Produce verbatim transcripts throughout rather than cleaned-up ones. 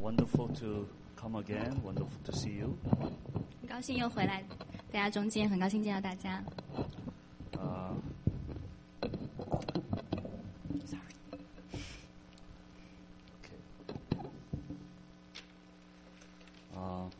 wonderful to come again. Wonderful to see you. 很高兴又回来大家中间，很高兴见到大家。 Uh, Sorry. okay. Uh,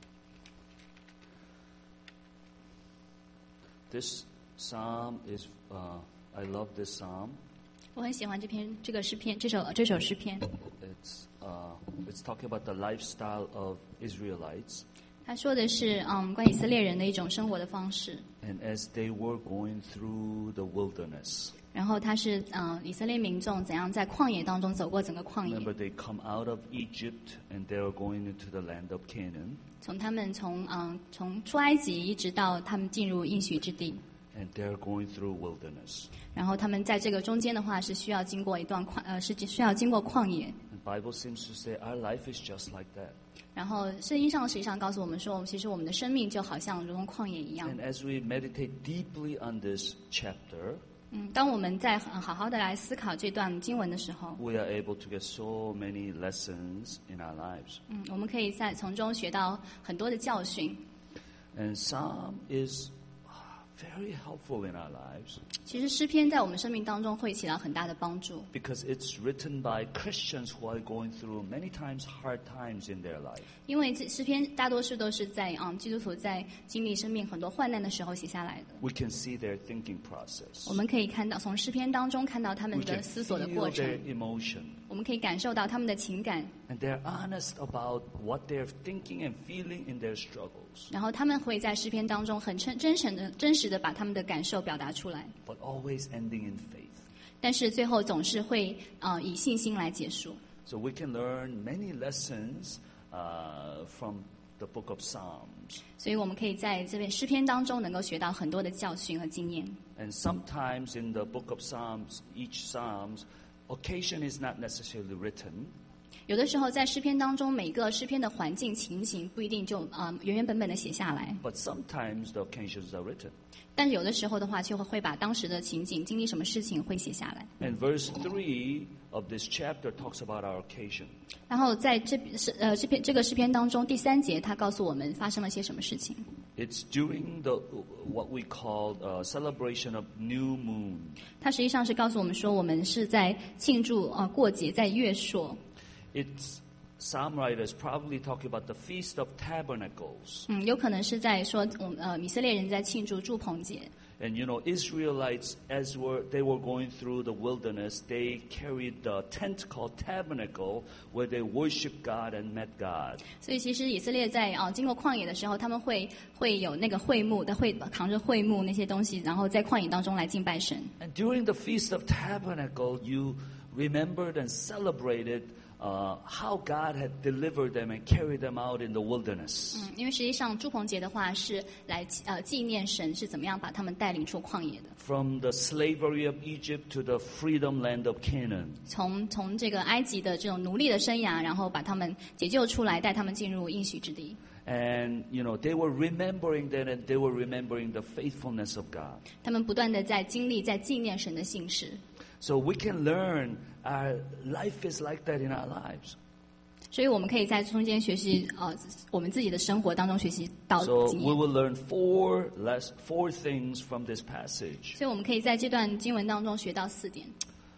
this psalm is. Uh, I love this psalm. 我很喜欢这篇这个诗篇，这首这首诗篇。 It's uh, it's talking about the lifestyle of Israelites. 他说的是，嗯，关于以色列人的一种生活的方式。 And as they were going through the wilderness. 然后他是，嗯，以色列民众怎样在旷野当中走过整个旷野。 Remember, they come out of Egypt and they are going into the land of Canaan. 从他们从嗯从出埃及一直到他们进入应许之地。 And they are going through wilderness. 然后他们在这个中间的话是需要经过一段旷呃是需要经过旷野。 The Bible seems to say our life is just like that. 然后圣经上实际上告诉我们说，其实我们的生命就好像如同旷野一样。 And as we meditate deeply on this chapter, 嗯，当我们在好好的来思考这段经文的时候， we are able to get so many lessons in our lives. 嗯，我们可以在从中学到很多的教训。 And Psalm is very helpful in our lives. 其实诗篇在我们生命当中会起到很大的帮助。 Because it's written by Christians who are going through many times hard times in their life. 因为这诗篇大多数都是在嗯基督徒在经历生命很多患难的时候写下来的。 We can see their thinking process. 我们可以看到从诗篇当中看到他们 We 的 can 思索的 feel 过程， their emotion. 我们可以感受到他们的情感， And they're honest about what they're thinking and feeling in their struggles. 然后他们会在诗篇当中很真真诚的、真实的把他们的感受表达出来。 But always ending in faith. 但是最后总是会呃以信心来结束。 So we can learn many lessons uh, from the book of Psalms. 所以我们可以在这篇诗篇当中能够学到很多的教训和经验。 And sometimes in the book of Psalms, each Psalms, occasion is not necessarily written. 有的时候在诗篇当中，每个诗篇的环境情形不一定就啊、呃、原原本本的写下来， But sometimes the occasions are written. 但是有的时候的话，就会会把当时的情景、经历什么事情会写下来。 And verse three of this chapter talks about our occasion. 然后在这是呃这篇这个诗篇当中第三节，他告诉我们发生了些什么事情。 It's during the what we call a celebration of new moon. 它实际上是告诉我们说，我们是在庆祝呃过节，在月朔。 It's Psalm writers probably talking about the Feast of Tabernacles. 嗯，有可能是在说我们呃以色列人在庆祝住棚节。 And you know, Israelites, as were they were going through the wilderness, they carried the tent called tabernacle, where they worship God and met God. 所以其实以色列在啊、呃、经过旷野的时候，他们会会有那个会幕的会扛着会幕那些东西，然后在旷野当中来敬拜神。 And during the Feast of Tabernacle, you remembered and celebrated uh, how God had delivered them and carried them out in the wilderness. 嗯，因为实际上住棚节的话是来呃纪念神是怎么样把他们带领出旷野的， From the slavery of Egypt to the freedom land of Canaan. 从从这个埃及的这种奴隶的生涯，然后把他们解救出来，带他们进入应许之地。 And, you know, they were remembering that and they were remembering the faithfulness of God. 他们不断的在经历，在纪念神的信实。 So we can learn our life is like that in our lives. 所以我们可以在中间学习，呃，我们自己的生活当中学习到 So 经 we 验。 will learn four less four things from this passage. 所以我们可以在这段经文当中学到四点。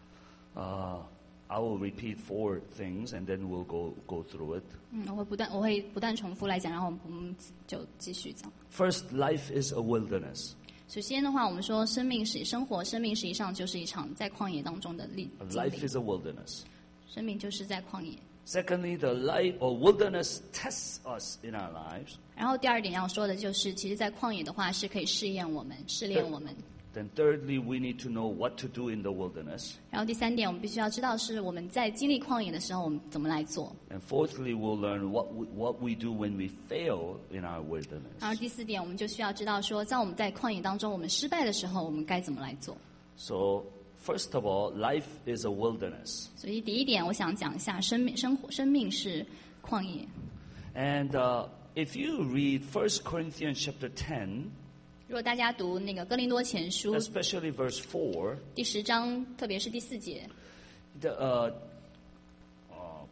Uh, I will repeat four things and then we'll go go through it. 嗯，我会不断我会不断重复来讲，然后我们就继续讲。 First, life is a wilderness. 首先的话，我们说生命是生活，生命实际上就是一场在旷野当中的历经 Life 历， is a wilderness. 生命就是在旷野。 Secondly, the life or wilderness tests us in our lives. 然后第二点要说的就是，其实，在旷野的话是可以试验我们、试炼我们。 Then thirdly, we need to know what to do in the wilderness. 然后第三点，我们必须要知道是我们在经历旷野的时候，我们怎么来做。 And fourthly, we'll learn what we, what we do when we fail in our 然后 wilderness. 第四点，我们就需要知道说，在我们在旷野当中，我们失败的时候，我们该怎么来做。 So, first of all, life is a wilderness. 所以第一点，我想讲一下生命、生活、生命是旷野。 And uh, if you read First Corinthians chapter ten, 如果大家读那个哥林多前书 especially verse four, 第十章，特别是第四节， the, uh, uh,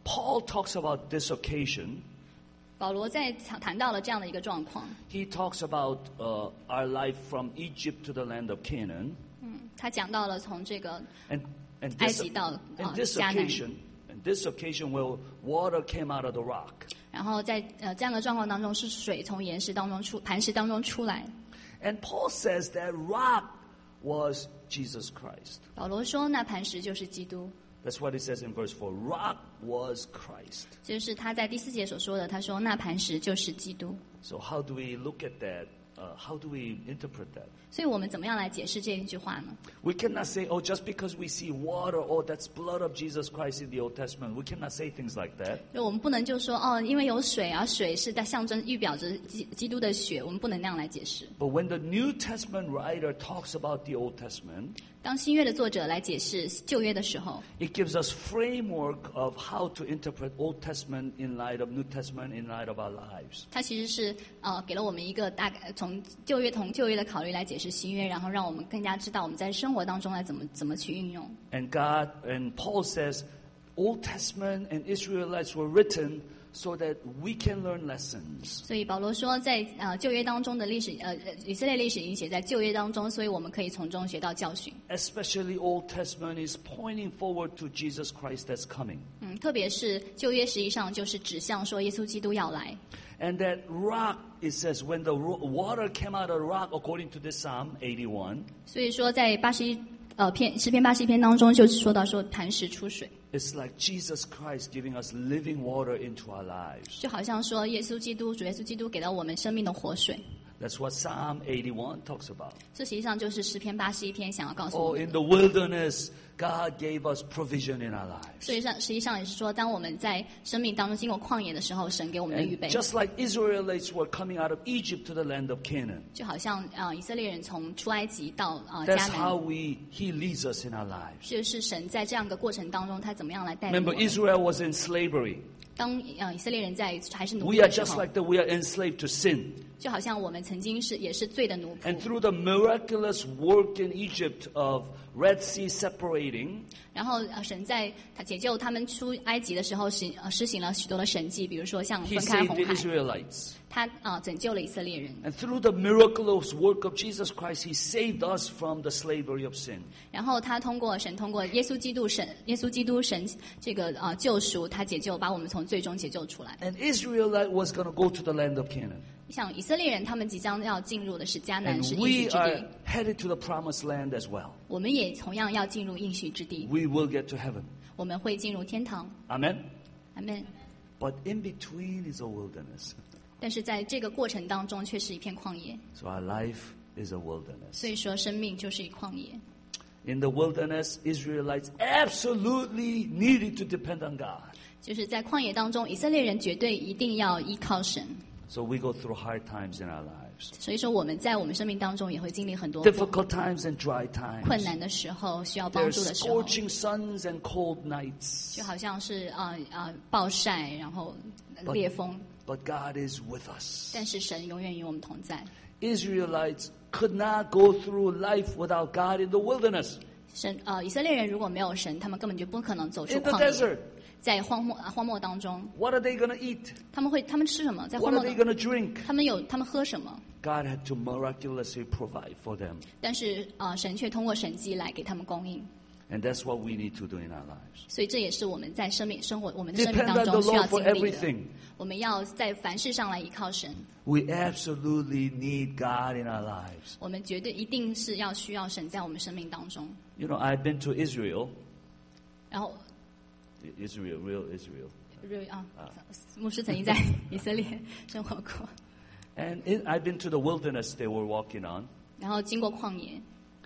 Paul talks about this occasion. 保罗在谈到了这样的一个状况。 He talks about uh, our life from Egypt to the land of Canaan. 嗯，他讲到了从这个 And, and 埃 this, 及到 and 呃 this 迦南， occasion, and this occasion where water came out of the rock. 然后在呃这样的状况当中，是水从岩石当中出磐石当中出来。 And Paul says that rock was Jesus Christ. 保罗说，那磐石就是基督。 That's what he says in verse four. Rock was Christ. 这就是他在第四节所说的。他说，那磐石就是基督。 So how do we look at that? Uh, how do we interpret that? 所以我们怎么样来解释这一句话呢？ We cannot say, oh, just because we see water, oh, that's blood of Jesus Christ in the Old Testament. We cannot say things like that. 就我们不能就说哦，因为有水啊，水是在象征预表着基基督的血，我们不能那样来解释。 But when the New Testament writer talks about the Old Testament, 当新约的作者来解释旧约的时候， it gives us framework of how to interpret Old Testament in light of New Testament in light of our lives. 它其实是呃给了我们一个大概从旧约从旧约的考虑来解释新约，然后让我们更加知道我们在生活当中来怎么怎么去运用。 And God and Paul says, Old Testament and Israelites were written so that we can learn lessons. 所以保罗说在，呃旧约当中的历史，呃以色列历史已经写在旧约当中，所以我们可以从中学到教训。 Especially Old Testament is pointing forward to Jesus Christ that's coming. 嗯，特别是旧约实际上就是指向说耶稣基督要来。 And that rock, it says, when the ro- water came out of the rock, according to this Psalm eighty-one, 所以说在八十一呃篇诗篇八十一篇当中就说到说磐石出水， it's like Jesus Christ giving us living water into our lives. 就好像说耶稣基督主耶稣基督给到我们生命的活水。 That's what Psalm eighty-one talks about. 这实际上就是诗篇八十一篇想要告诉我 Oh, 们 in 的。 the wilderness, God gave us provision in our lives. 所以上实际上也是说，当我们在生命当中经过旷野的时候，神给我们的预 And 备， just like Israelites were coming out of Egypt to the land of Canaan, 就好像呃以色列人从出埃及到呃 that's 迦 how 南， we He leads us in our lives. 就是神在这样的过程当中，他怎么样来带领 Remember, 我们。 Israel was in slavery. 当呃以色列人在还是奴 We 隶 are 的时 just 候， like that. We are enslaved to sin. 就好像我们曾经是也是罪的奴仆 And。through the miraculous work in Egypt of Red Sea separating, 然后呃神在他解救他们出埃及的时候，施呃施行了许多的神迹，比如说像 He 分开 saved 红 the 海， Israelites. 他啊、呃拯救了以色列人。 And through the miraculous work of Jesus Christ, He saved us from the slavery of sin. 然后他通过神通过耶稣基督神耶稣基督神这个呃救赎，他解救把我们从最终解救出来。 And Israelite was going to go to the land of Canaan. 像以色列人他们即将要进入的是迦南，是 And 应许 we 之 are 地。 headed to the promised land as well. 我们也同样要进入应许之地， We will get to heaven. 我们会进入天堂。 Amen? 阿门。 But in between is a wilderness. 但是在这个过程当中，却是一片旷野。 So our life is a wilderness. 所以说，生命就是一旷野。 In the wilderness, Israelites absolutely needed to depend on God. 就是在旷野当中，以色列人绝对一定要依靠神。 So we go through hard times in our lives. 所以说，我们在我们生命当中也会经历很多 Difficult times and dry 困 times. 难的时候，需要帮 There's 助的时候， scorching suns and cold nights. 就好像是啊啊暴晒，然后烈风。 But God is with us. 但是神永远与我们同在。 Israelites could not go through life without God in the wilderness. 神呃，以色列人如果没有神，他们根本就不可能走出 In the 旷野。 desert, 在荒漠啊荒漠当中， what are they going to eat? 他们会他们吃什么？在 What 荒 are 漠 they 当 going to drink? 他们有他们喝什么？ God had to miraculously provide for them. 但是啊、呃神却通过神迹来给他们供应。 And that's what we need to do in our lives. 所以这也是我们在生命生活我们的生命 Depend 当 on the 中需要 Lord for 经历的。 everything. 我们要在凡事上来依靠神， We absolutely need God in our lives. 我们绝对一定是要需要神在我们生命当中。 You know, I've been to Israel. 然后 Israel, real Israel. 瑞啊，牧师曾经在以色列生活过， And in, I've been to the wilderness they were walking on. 然后经过旷野，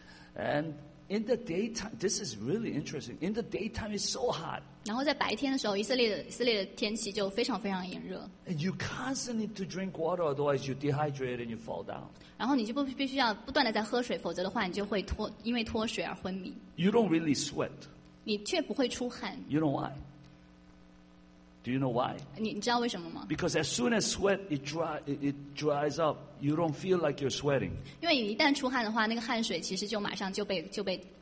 And in the daytime, this is really interesting. In the daytime, it's so hot. 然后在白天的时候，以色列的以色列的天气就非常非常炎热， And you constantly need to drink water, otherwise you dehydrate and you fall down. 然后你就不必须要不断的在喝水，否则的话你就会脱因为脱水而昏迷， You don't really sweat. 你却不会出汗。 You know why? Do you know why? 你你知道为什么吗？ Because as soon as sweat it dry it, it dries up, you don't feel like you're sweating. 因为你一旦出汗的话，那个汗水其实就马上就被就被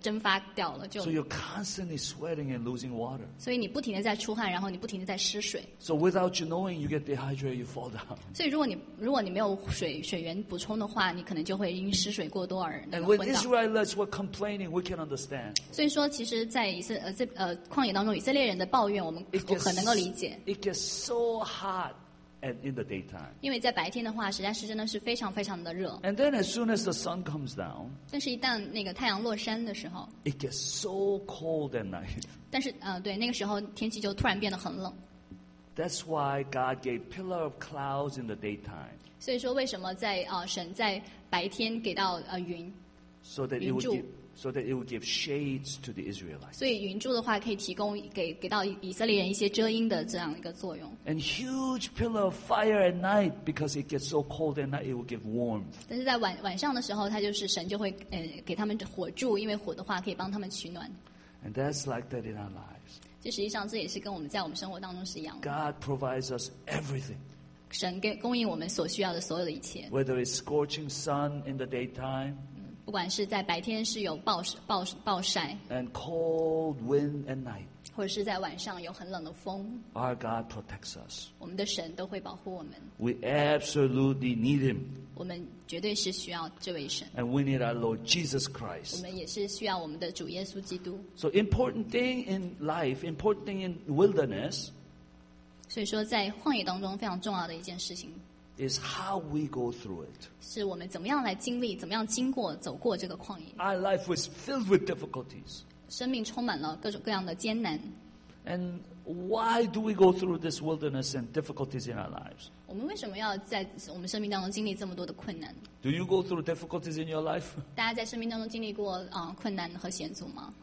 蒸发掉了，就 So you're constantly sweating and losing water. 所以你不停的在出汗，然后你不停的在失水。 So without you knowing, you get dehydrated, you fall down. 所以如果你如果你没有水水源补充的话，你可能就会因失水过多而那 And 个 when 昏倒。 Israelites were complaining, we can understand. 所以说，其实，在以色呃这呃旷野当中，以色列人的抱怨，我们 It 我很能够理 gets, 解， it gets so hot at, in the daytime. 因为在白天的话，实在是真的是非常非常的热。 And then as soon as the sun comes down, 但是，一旦那个太阳落山的时候， it gets so cold at night. 但是呃对，那个时候天气就突然变得很冷。 That's why God gave pillar of clouds in the daytime, 所以说，为什么在呃神在白天给到呃云， so that it would 云柱。 give, so that it would give shades to the Israelites. 所以云柱的话可以提供给给到以色列人一些遮阴的这样一个作用。 And huge pillar of fire at night, because it gets so cold at night, it will give warmth. 但是在晚晚上的时候，他就是神就会呃给他们火柱，因为火的话可以帮他们取暖。 And that's like that in our lives. 这实际上这也是跟我们在我们生活当中是一样的。 God provides us everything. 神给供应我们所需要的所有的一切， Whether it's scorching sun in the daytime 不管是在白天是有暴暴暴晒， and cold wind at night, 或者是在晚上有很冷的风， our God protects us. 我们的神都会保护我们。 We absolutely need Him. 我们绝对是需要这位神， And we need our Lord Jesus 我 Christ. 们也是需要我们的主耶稣基督。 So important thing in life, important thing in wilderness 所以说，在旷野当中非常重要的一件事情， is how we go through it. 是我们怎么样来经历，怎么样经过走过这个旷野。 Our life was filled with difficulties. 生命充满了各种各样的艰难。 And why do we go through this wilderness and difficulties in our lives? 我们为什么要在我们生命当中经历这么多的困难？ Do you go through difficulties in your life? 大家在生命当中经历过啊、呃、困难和险阻吗？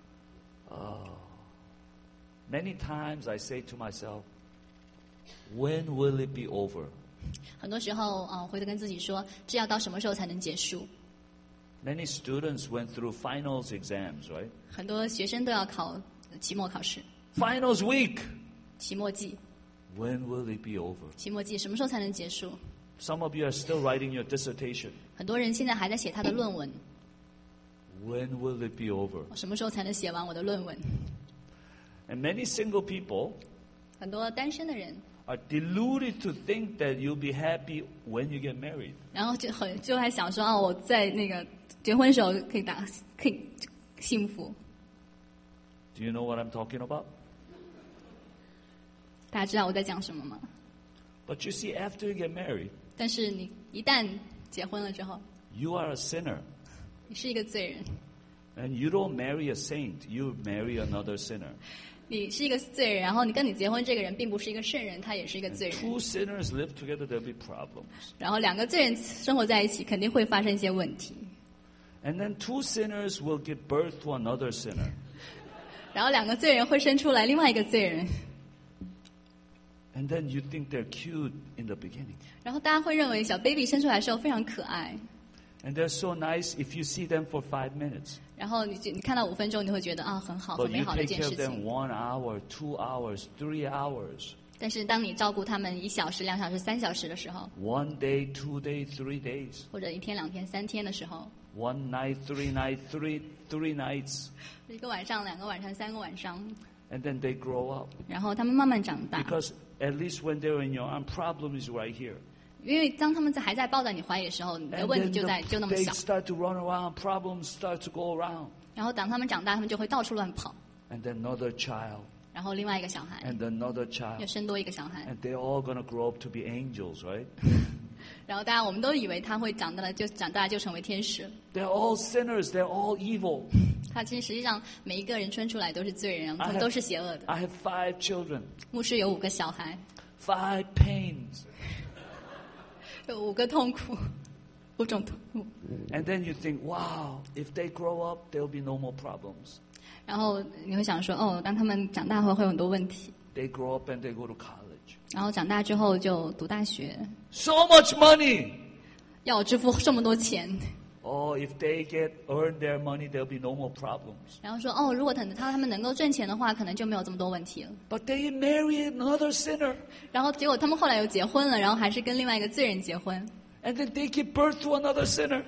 Oh. Many times I say to myself, when will it be over? 很多时候啊、呃，回头跟自己说，这要到什么时候才能结束？ Many students went through finals exams, right? 很多学生都要考期末考试， Finals week. 期末季， When will it be over? 期末季什么时候才能结束？ Some of you are still writing your dissertation. 很多人现在还在写他的论文， When will it be over? 我什么时候才能写完我的论文？ And many single people 很多单身的人， are deluded to think that you'll be happy when you get married. 然后就很就还想说啊，我在那个结婚时候可以打可以幸福。 Do you know what I'm talking about? 大家知道我在讲什么吗？ But you see, after you get married, 但是你一旦结婚了之后， you are a sinner. 你是一个罪人， And you don't marry a saint, you marry another sinner. 你是一个罪人，然后你跟你结婚这个人并不是一个圣人，他也是一个罪人。 Two sinners live together, there'll be problems. 然后两个罪人生活在一起，肯定会发生一些问题。 And then two sinners will give birth to another sinner. 然后两个罪人会生出来另外一个罪人， And then you think they're cute in the beginning. 然后大家会认为小 baby 生出来的时候非常可爱， And they're so nice if you see them for five minutes. 然后你就你看到五分钟，你会觉得啊很好，很 But 美 you 好的一 take 件 care 事 of them 情。 one hour, two hours, three hours. 但是当你照顾他们一小时、两小时、三小时的时候， One day, two days, three days. 或者一天、两天、三天的时候， One night, three nights, three, three nights. 一个晚上、两个晚上、三个晚上， And then they grow up. 然后他们慢慢长大。 Because at least when they're in your arm, problem is right here. 因为当他们在还在抱在你怀里的时候，你的 And 问题 then 就在 the, 就那么 they 小。 start to run around, problems start to go around. 然后当他们长大，他们就会到处乱跑。 And then another child, 然后另外一个小孩 and another 又 child. 生多一个小孩， And they're all going to grow up to be angels, right? 然后大家我们都以为他会长大了就长大就成为天使。 They're all sinners. They're all evil. 他其实实际上每一个人生出来都是罪人，他 I 们 have- 都是邪恶的。 I have five children, 牧师有五个小孩， five pains. 有五个痛苦，五种痛苦。 And then you think, wow, if they grow up, there'll be no more problems. 然后你会想说，哦，当他们长大后会有很多问题。 They grow up and they go to college. 然后长大之后就读大学， So much money. 要我支付这么多钱。 Oh, if they get earn their money, there'll be no more problems. 然后说，哦，如果等他他们能够挣钱的话，可能就没有这么多问题了。 But they marry another sinner. 然后结果他们后来又结婚了，然后还是跟另外一个罪人结婚， And then they give birth to another sinner.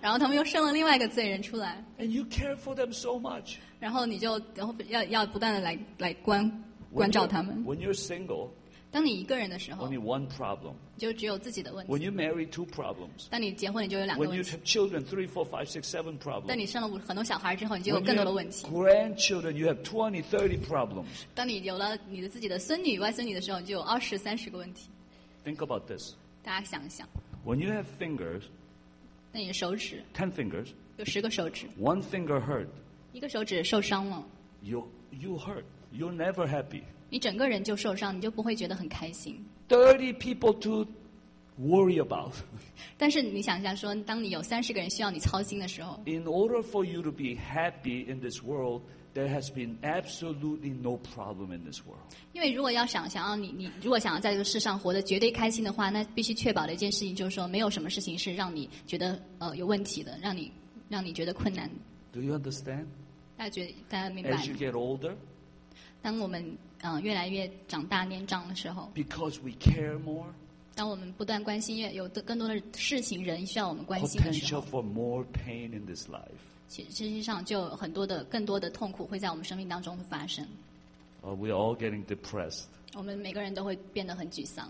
然后他们又生了另外一个罪人出来， And you care for them so much. 然后你就然后要要不断的来来关 When 关照 you're, 他们。 when you're single, 当你一个人的时候， only one problem. 就只有自己的问 When 题； you marry, two problems. 当你结婚，你就有两个 When 问 you 题； have children, three, four, five, six, seven 当 problems. 你生了五很多小孩之后，你就有 When 更 you 多的 have 问题； grandchildren, you have twenty, thirty problems. 当你有了你的自己的孙女、外孙女的时候，你就有二十三十个问题。 Think about this. 大家想一想， When you have fingers, 那你的手指 ten fingers, 有十个手指， one finger hurt, 一个手指受伤了， you, you hurt. You're never happy. 你整个人就受伤，你就不会觉得很开心。 thirty people to worry about. 但是你想一下说，当你有三十个人需要你操心的时候， In order for you to be happy in this world, there has been absolutely no problem in this world. 因为如果要想想要你你如果想要在这个世上活得绝对开心的话，那必须确保的一件事情就是说，没有什么事情是让你觉得呃有问题的，让你让你觉得困难的。 Do you understand? 大家觉得大家明白 As you 吗？ get older, 当我们嗯、呃越来越长大年长的时候， because we care more, 当我们不断关心越有的更多的事情人需要我们关心的时 potential 候， for more pain in this life. 其实际上就有很多的更多的痛苦会在我们生命当中发生。 Uh, we are all getting depressed. 我们每个人都会变得很沮丧，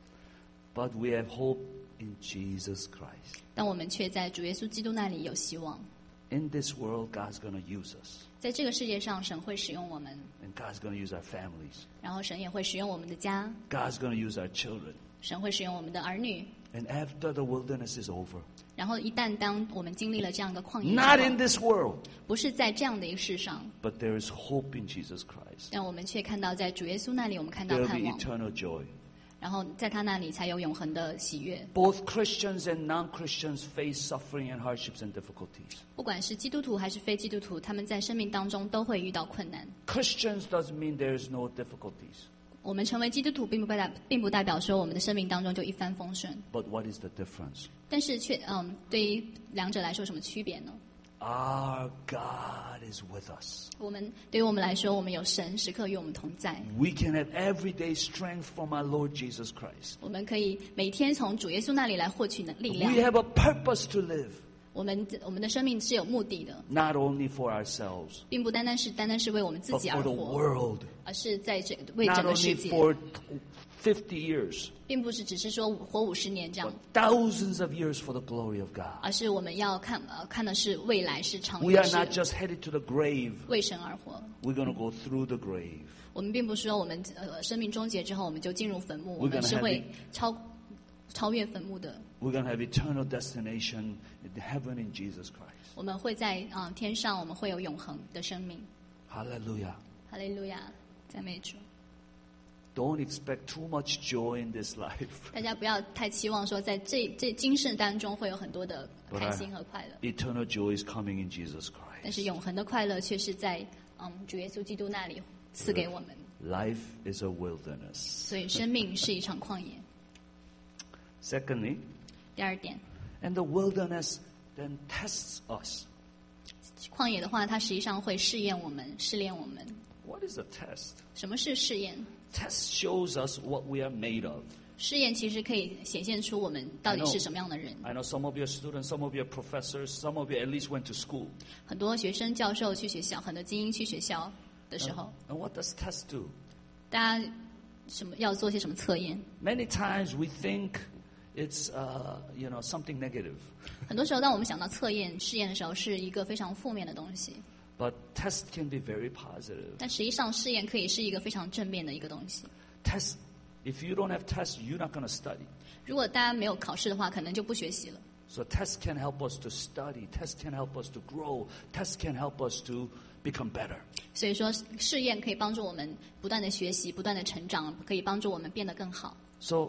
But we have hope in Jesus Christ. 但我们却在主耶稣基督那里有希望。 In this world, God's going to use us. 在这个世界上，神会使用我们， And God's going to use our families. 然后神也会使用我们的家， God's going to use our children. 神会使用我们的儿女。 And after the wilderness is over, 然后一旦当我们经历了这样一个旷野之 not in 后， this world, 不是在这样的一个世上， but there is hope in Jesus Christ. 但我们却看到在主耶稣那里，我们看到 There will 盼 be 望， eternal joy. 然后在他那里才有永恒的喜悦。 Both Christians and non-Christians face suffering and hardships and difficulties. 不管是基督徒还是非基督徒，他们在生命当中都会遇到困难。 Christians doesn't mean there is no difficulties. 我们成为基督徒，并不代并不代表说我们的生命当中就一帆风顺， But what is the difference? 但是却嗯，对于两者来说有什么区别呢？ Our God is with us. 我们对于我们来说，我们有神时刻与我们同在， We can have everyday strength from our Lord Jesus Christ. 我们可以每天从主耶稣那里来获取能力 We 量。 have a purpose to live, 我们我们的生命是有目的的， not only for ourselves, 并不单单是单单是为我们自 but 己 for 而 the 活， world. 而是在这为 Not 整个 only 世界， for fifty years, 并不是只是说活五十年这 but 样， thousands of years for the glory of God. 而是我们要看呃看的是未来，是长 We 远， are 是 not just headed to the grave. 为神而活。 We're going to go through the grave. 我们并不是说我们呃生命终结之后我们就进入坟墓， We're 我们 gonna 是 have 会 it- 超超越坟墓的。 We're going to have eternal destination in heaven in Jesus Christ. 我们会在啊、呃天上，我们会有永恒的生命。 Hallelujah. 哈利路亚，赞美主！ Don't expect too much joy in this life. 大家不要太期望说在这这今世当中会有很多的 But 开 I- 心和快乐， Eternal joy is coming in Jesus 但是 Christ. 永恒的快乐却是在嗯主耶稣基督那里赐给我们。 Life is a wilderness. 所以生命是一场旷野。 Secondly, 第二点， and the wilderness then tests us. 旷野的话，它实际上会试验我们，试炼我们。 What is a test? 什么是试验？ Test shows us what we are made of. 试验其实可以显现出我们到底是什么样的人。 I know some of your students, some of your professors, some of you at least went to school. 很多学生、教授去学校，很多精英去学校的时候， And what does test do? 大家什么要做些什么测验？ Many times we think it's uh, you know something negative, 很多时候，当我们想到测验、试验的时候，是一个非常负面的东西。 but test can be very positive. 但实际上，试验可以是一个非常正面的一个东西。 Test. If you don't have tests, you're not going to study. 如果大家没有考试的话，可能就不学习了。 So tests can help us to study. Tests can help us to grow. Tests can help us to become better. 所以说，试验可以帮助我们不断的学习、不断的成长，可以帮助我们变得更好。 So,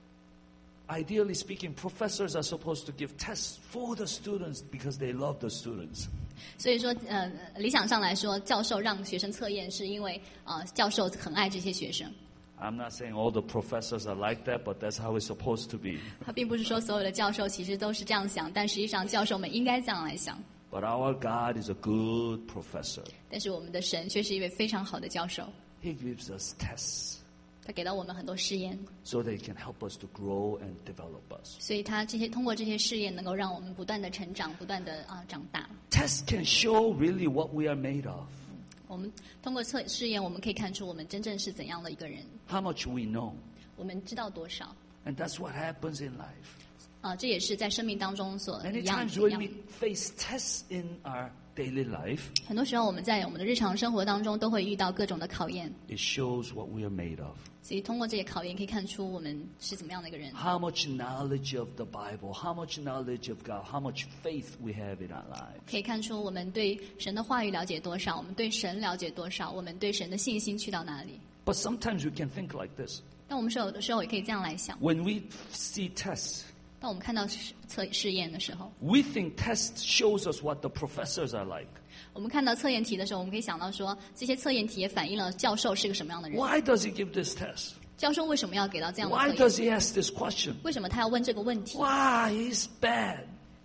ideally speaking, professors are supposed to give tests for the students because they love the students. 所以说，呃，理想上来说，教授让学生测验，是因为呃，教授很爱这些学生。 I'm not saying all the professors are like that, but that's how it's supposed to be. 他并不是说所有的教授其实都是这样想，但实际上教授们应该这样来想。 But our God is a good professor. 但是我们的神却是一位非常好的教授， He gives us tests. 他给到我们很多试验， so they can help us to grow and develop us. 所以他这些通过这些试验，能够让我们不断的成长，不断的啊长大。 Tests can show really what we are made of, 我们通过测试验，我们可以看出我们真正是怎样的一个人， how much we know. 我们知道多少。 And that's what happens in life. 啊，这也是在生命当中所一 Many 样 times 一 when 样 we。face tests in our daily life, 很多时候我们在我们的日常生活当中都会遇到各种的考验， it shows what we are made of. 所以通过这些考验可以看出我们是怎么样的一个人。 How much knowledge of the Bible, how much knowledge of God, how much faith we have in our lives. 可以看出我们对神的话语了解多少，我们对神了解多少，我们对神的信心去到哪里。 But sometimes we can think like this. 但我们是有的时候也可以这样来想， When we see tests, 当我们看到试测试验的时候， we think tests shows us what the professors are like. 我们看到测验题的时候，我们可以想到说，这些测验题也反映了教授是个什么样的人。 Why does he give this test? 教授为什么要给到这样的 Why 测 does 验？ he ask this question? 为什么他要问这个问题？ Why he's bad?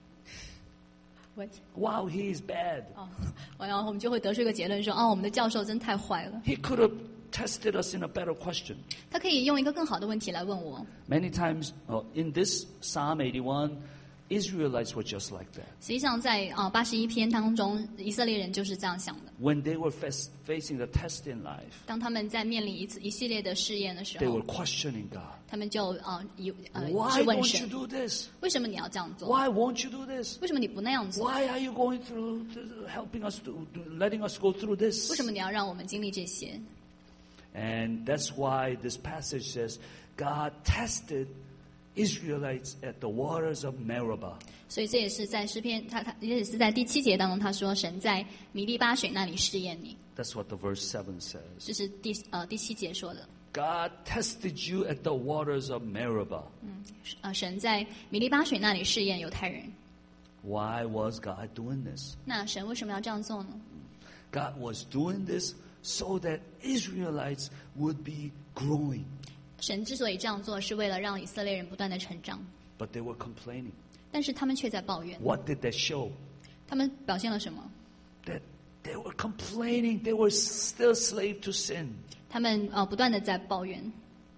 What？ Wow, he is bad. 哦，然后我们就会得出一个结论说，哦，我们的教授真太坏了。 He could have tested us in a better question. 他可以用一个更好的问题来问我。 Many times uh, in this Psalm eighty-one, Israelites were just like that. 实际上在啊八十一篇当中，以色列人就是这样想的。 When they were face, facing the test in life, 当他们在面临一次一系列的试验的时 they 候 were，questioning God. 他们就啊以呃 Why 质问 won't you 神， do this? 为什么你要这样做？ Why won't you do this? 为什么你不那样做？ Why are you going through, helping us, to, letting us go through 为 this? 什么你要让我们经历这些？ And that's why this passage says God tested Israelites at the waters of Meribah. 所以这也是在诗篇，他他也是在第七节当中，他说神在米利巴水那里试验你， That's what the verse seven says. 这是第呃第七节说的。 God tested you at the waters of Meribah. 呃，神在米利巴水那里试验犹太人。 Why was God doing this? 那神为什么要这样做呢？ God was doing this so that Israelites would be growing. 神之所以这样做，是为了让以色列人不断的成长， But they were complaining. 但是他们却在抱怨。 What did that show? 他们表现了什么？ That they were complaining. They were still slave to sin. 他们呃不断的在抱怨。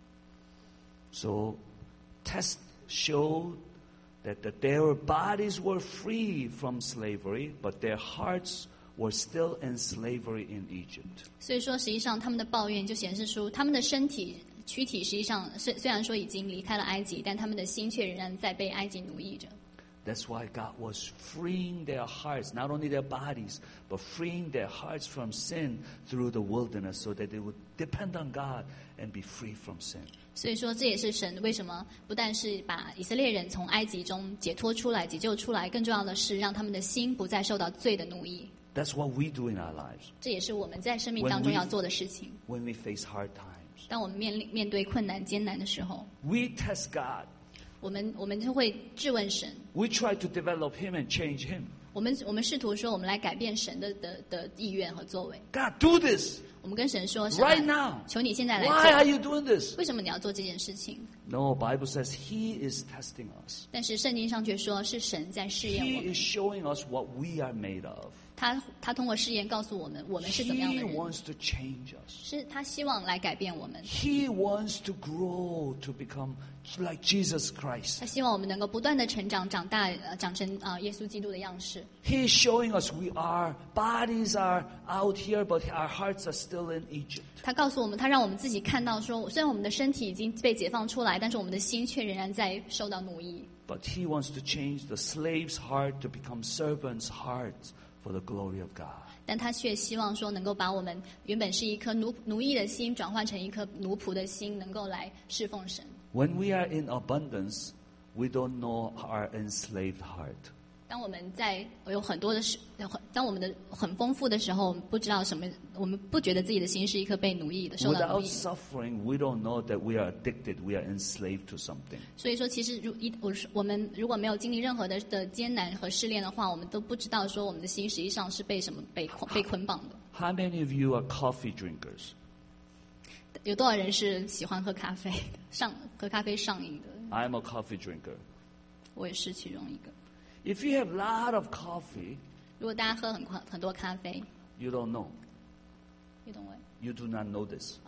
So tests showed that, that their bodies were free from slavery, but their hearts were still in slavery in Egypt. 所以说，实际上他们的抱怨就显示出他们的身体躯体实际上虽虽然说已经离开了埃及，但他们的心却仍然在被埃及奴役着。 That's why God was freeing their hearts, not only their bodies, but freeing their hearts from sin through the wilderness so that they would depend on God and be free from sin. 所以说，这也是神为什么不但是把以色列人从埃及中解脱出来、解救出来，更重要的是让他们的心不再受到罪的奴役。 That's what we do in our lives 这也是我们在生命当中要做的事情。 when we face hard times. 当我们面临面对困难、艰难的时候， We test God. 我们我们就会质问神。 We try to develop Him and change Him. 我们我们试图说，我们来改变神的的的意愿和作为。 God, do this 我们跟神说，神 right 啊 now. 求你现在来 Why are 做。 you doing this? 为什么你要做这件事情？ No, Bible says He is testing us. 但是圣经上却说是神在试验我 He 们 is，showing us what we are made of. 他他通过试验告诉我们我们是怎么样 He 的人， wants to change us. 是他希望来改变我们， He wants to grow to become like Jesus Christ. 他希望我们能够不断的成长、长大，呃，长成啊、呃、耶稣基督的样式。 He is showing us we are, bodies are out here, but our hearts are still in Egypt. 他告诉我们，他让我们自己看到说，虽然我们的身体已经被解放出来，但是我们的心却仍然在受到奴役。 But He wants to change the slave's heart to become servant's hearts for the glory of God. 但他却希望说，能够把我们原本是一颗奴奴役的心，转换成一颗奴仆的心，能够来侍奉神。 When we are in abundance, we don't know our enslaved heart. 当我们在有很多的时，当我们的很丰富的时候，我们不知道什么，我们不觉得自己的心是一颗被奴役的，受到奴 Without 役的。 suffering, we don't know that we are addicted, we are enslaved to something. 所以说，其实如一我我们如果没有经历任何的的艰难和试炼的话，我们都不知道说我们的心实际上是被什么被捆被捆绑的。 How many of you are coffee drinkers? 有多少人是喜欢喝咖啡，上喝咖啡上瘾的？ I'm a coffee drinker. 我也是其中一个。 If you have a lot of coffee, 如果大家喝很很多咖啡， you don't know. 你懂我 You do not know this. 啊？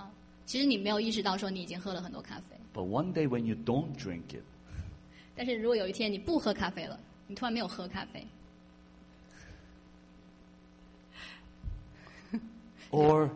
其实你没有意识到说你已经喝了很多咖啡。 But one day when you don't drink it, 但是如果有一天你不喝咖啡了，你突然没有喝咖啡， or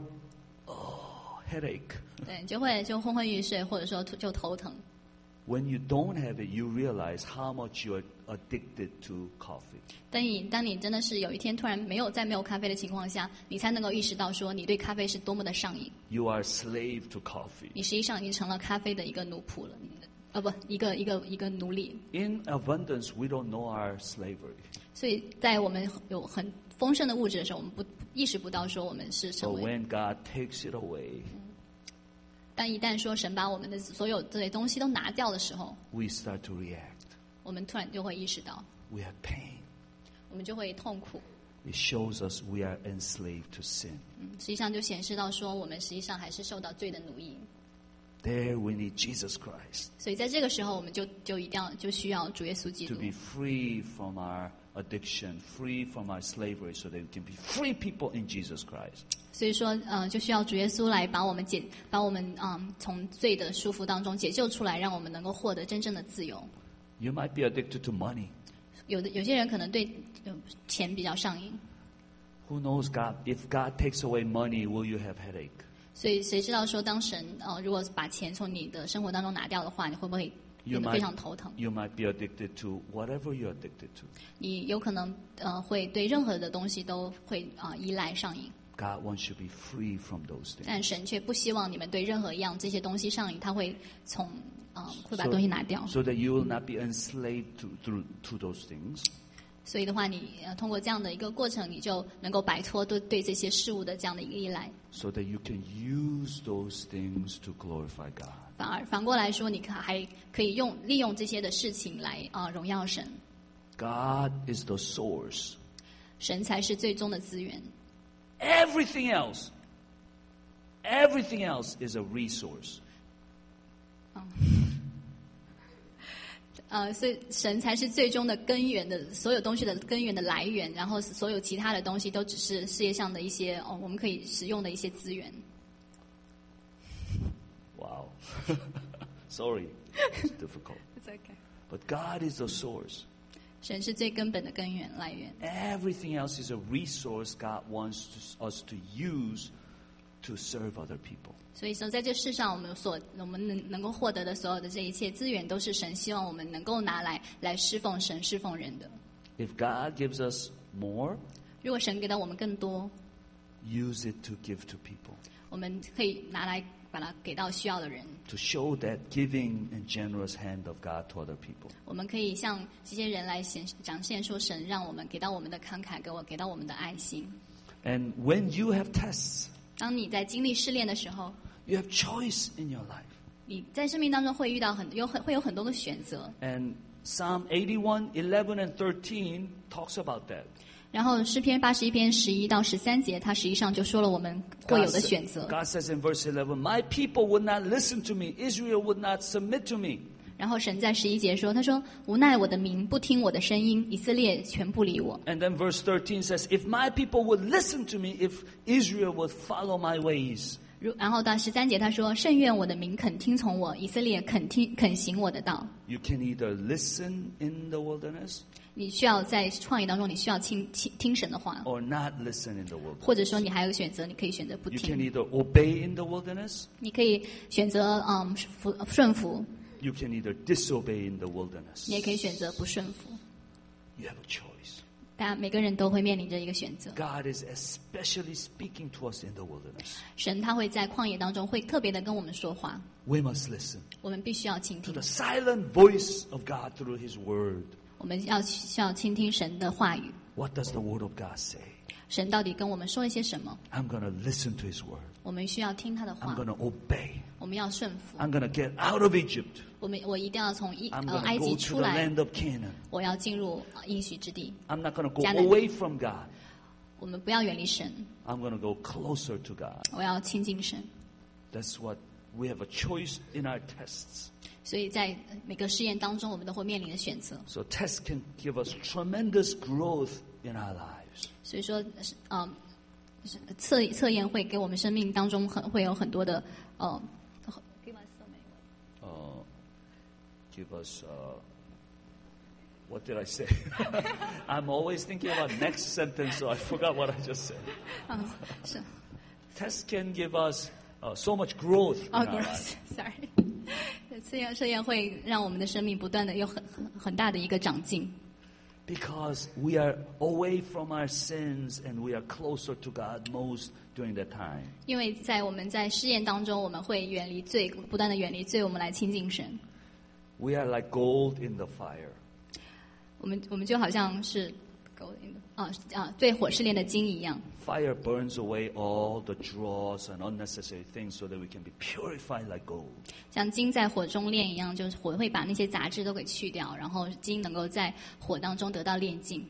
oh, headache. 对，你就会就昏昏欲睡，或者说就头疼。 When you don't have it, you realize how much you are addicted to coffee. 当你当你真的是有一天突然没有在没有咖啡的情况下，你才能够意识到说你对咖啡是多么的上瘾。 You are a slave to coffee. 你实际上已经成了咖啡的一个奴仆了，呃不，一个一个一个奴隶。 In abundance, we don't know our slavery. 所以在我们有很丰盛的物质的时候，我们不意识不到说我们是成 But 为。 when God takes it away, 但一旦说神把我们的所有这些东西都拿掉的时候， we start to react. 我们突然就会意识到， We have pain. 我们就会痛苦。 It shows us we are enslaved to sin. 嗯，实际上就显示到说，我们实际上还是受到罪的奴役。 There we need Jesus Christ 所以在这个时候，我们就就一定要就需要主耶稣基 to 督， be free from our addiction, free from our slavery, so that we can be free people in Jesus Christ. 所以说，呃，就需要主耶稣来把我们解，把我们嗯从罪的束缚当中解救出来，让我们能够获得真正的自由。 You might be addicted to money. 有的有些人可能对呃钱比较上瘾， Who knows God? If God takes away money, will you have headache? 所以谁知道说，当神呃如果把钱从你的生活当中拿掉的话，你会不会 You 变得非 might, 常头疼？ you might be addicted to whatever you're addicted to. 你有可能呃会对任何的东西都会啊、呃依赖上瘾。 God wants you to be free from those things. 但神却不希望你们对任何一样这些东西上瘾，他会从啊、呃会把东西拿掉。 So that you will not be enslaved to, to, to those things. 所以的话，你呃通过这样的一个过程，你就能够摆脱对对这些事物的这样的一个依赖。 So that you can use those things to glorify God. 反而反过来说，你可还可以用利用这些的事情来啊、呃荣耀神。 God is the source. 神才是最终的资源， Everything else, everything else is a resource. 呃，所以神才是最终的根源的，所有东西的根源的来源，然后所有其他的东西都只是世界上的一些哦，我们可以使用的一些资源。 Wow. Sorry, it's difficult. It's okay. But God is the source. 神是最根本的根源来源， Everything else is a resource God wants to, us to use to serve other people. 所以说在这世上，我们所我们能能够获得的所有的这一切资源，都是神希望我们能够拿来来侍奉神、侍奉人的。 If God gives us more, 如果神给到我们更多， use it to give to people. 我们可以拿来把它给到需要的人。 To show that giving and generous hand of God to other people. 我们可以向这些人来显展现说，神让我们给到我们的慷慨，给我给到我们的爱心。 And when you have tests, 当你在经历试炼的时候， you have choice in your life. 你在生命当中会遇到很有很会有很多的选择。 And Psalm eighty-one, eleven and thirteen talks about that. 然后诗篇八十一篇十一到十三节，它实际上就说了我们会 God, 有的 sa- 选择。 God says in verse eleven, My people would not listen to me. Israel would not submit to me. 然后神在十一节说：“他说无奈我的民不听我的声音，以色列全不理我。” And then verse thirteen says, If my people would listen to me, if Israel would follow my ways. 如然后到十三节他说：“甚愿我的民肯听从我，以色列肯听肯行我的道。” You can either listen in the wilderness 你需要在创业当中，你需要听听听神的话， or not listen in the wilderness. 或者说你还有个选择，你可以选择不 You can 听， either obey in the wilderness, 你可以选择嗯服顺服， you can either disobey in the wilderness. 你也可以选择不顺服。 You have a choice. 大家每个人都会面临着一个选择。 God is especially speaking to us in the wilderness. 神他会在旷野当中会特别的跟我们说话， We must listen 我们必须要倾 to 听 the，silent voice of God through His Word. 我们要需要倾听神的話語。 What does the Word of God say? 神到底跟我们说了些什么？ I'm going to listen to His Word. 我们需要听他的 I'm 话， going to obey. 我们要顺服。 I'm going to get out of Egypt. 我们我一定要从一 I'm 呃 going 埃 to 及 go 出 to the 來， land of Canaan. 我要进入呃应许之地。 I'm not going to go Canaan. away from God. 我们不要远离神， I'm going to go closer to God. 我要亲近神。 That's what we have a choice in our tests. 所以在每个试验当中，我们都会面临的选择。 So tests can give us tremendous growth in our lives. 所以说，嗯， 测测验会给我们生命当中很会有很多的呃。 Uh, give us, uh, what did I say? I'm always thinking about next sentence, so I forgot what I just said. 嗯，是。 Tests can give us uh, so much growth. in 哦 our life. ，sorry。测验测验会让我们的生命不断的有很很很大的一个长进。 Because we are away from our sins and we are closer to God most during that time. 因为在我们在试验当中，我们会远离罪，不断的远离罪，我们来亲近神。 We are like gold in the fire. 我们我们就好像是 gold in the 啊啊对火试炼的金一样。 Fire burns away all the dross and unnecessary things so that we can be purified like gold. 像金在火中炼一样，就是火会把那些杂质都给去掉，然后金能够在火当中得到炼净。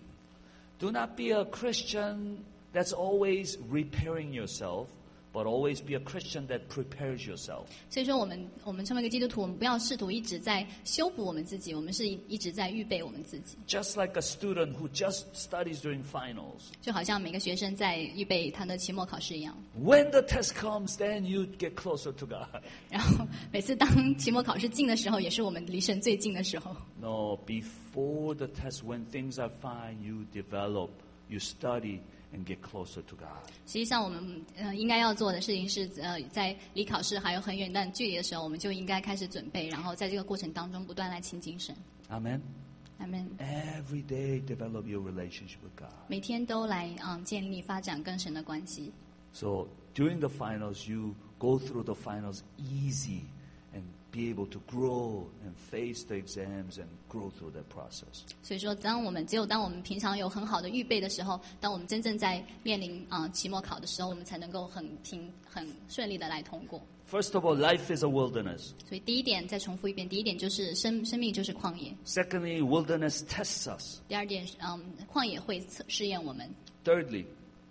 Do not be a Christian that's always repairing yourself, but always be a Christian that prepares yourself. 所以说，我们我们成为一个基督徒，我们不要试图一直在修补我们自己，我们是一直在预备我们自己。 Just like a student who just studies during finals. 就好像每个学生在预备他的期末考试一样。 When the test comes, then you get closer to God. 然后每次当期末考试近的时候，也是我们离神最近的时候。 No, before the test, when things are fine, you develop, you study, and get closer to God. 实际上，我们呃应该要做的事情是，呃，在离考试还有很远段距离的时候，我们就应该开始准备，然后在这个过程当中不断来亲近神。 Amen. Amen. Every day develop your relationship with God. 每天都来嗯建立发展跟神的关系。 So during the finals, you go through the finals easy and be able to grow and face the exams and grow through that process. 所以说，当我们只有当我们平常有很好的预备的时候，当我们真正在面临啊、呃、期末考的时候，我们才能够很平很顺利的来通过。 First of all, life is a wilderness. 所以第一点，再重复一遍，第一点就是生生命就是旷野。 Secondly, wilderness tests us. 第二点，嗯，旷野会测试验我们。 Thirdly,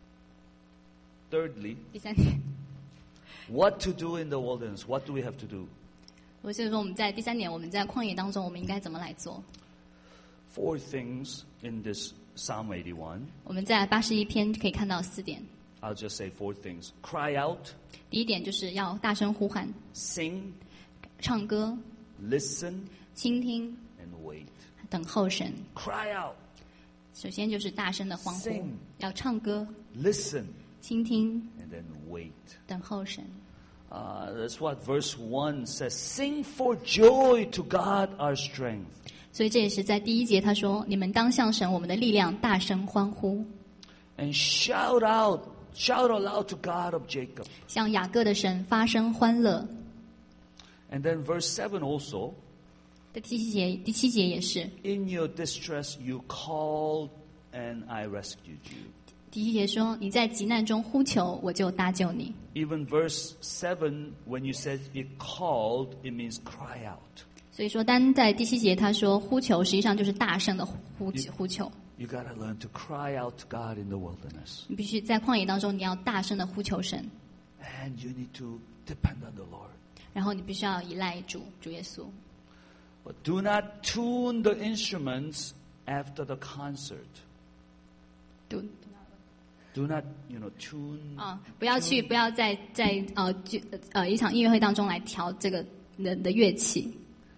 thirdly, 第三点， what to do in the wilderness? What do we have to do? 我就是说我们在第三点，我们在旷野当中，我们应该怎么来做？ Four things in this Psalm eighty-one. 我们在八十一篇可以看到四点。 I'll just say four things. Cry out, 第一点就是要大声呼喊、 sing, 唱歌、 listen, 倾听、 and wait. 等候神。 Cry out, 首先就是大声的欢呼 Sing， 要唱歌、 listen, 倾听、 and then wait. 等候神。 Uh, that's what verse one says. Sing for joy to God our strength. 所以这也是在第一节他说：“你们当向神我们的力量大声欢呼， And shout out, shout aloud to God of Jacob. 向雅各的神发声欢乐。 And then verse seven also. ” 在第七节，第七节也是 In your distress you called and I rescued you. 第七节说：“你在急难中呼求，我就搭救你。” Even verse seven, when you said it called, it means cry out. 所以说，单在第七节他说呼求，实际上就是大声的呼呼求。 You got to learn to cry out to God in the wilderness. 你必须在旷野当中，你要大声的呼求神， And you need to depend on the Lord. 然后你必须要依赖主主耶稣。 But do not tune the instruments after the concert. 对 Do not, you know, tune. 啊，不要去，不要在在呃就呃一场音乐会当中来调这个人的乐器。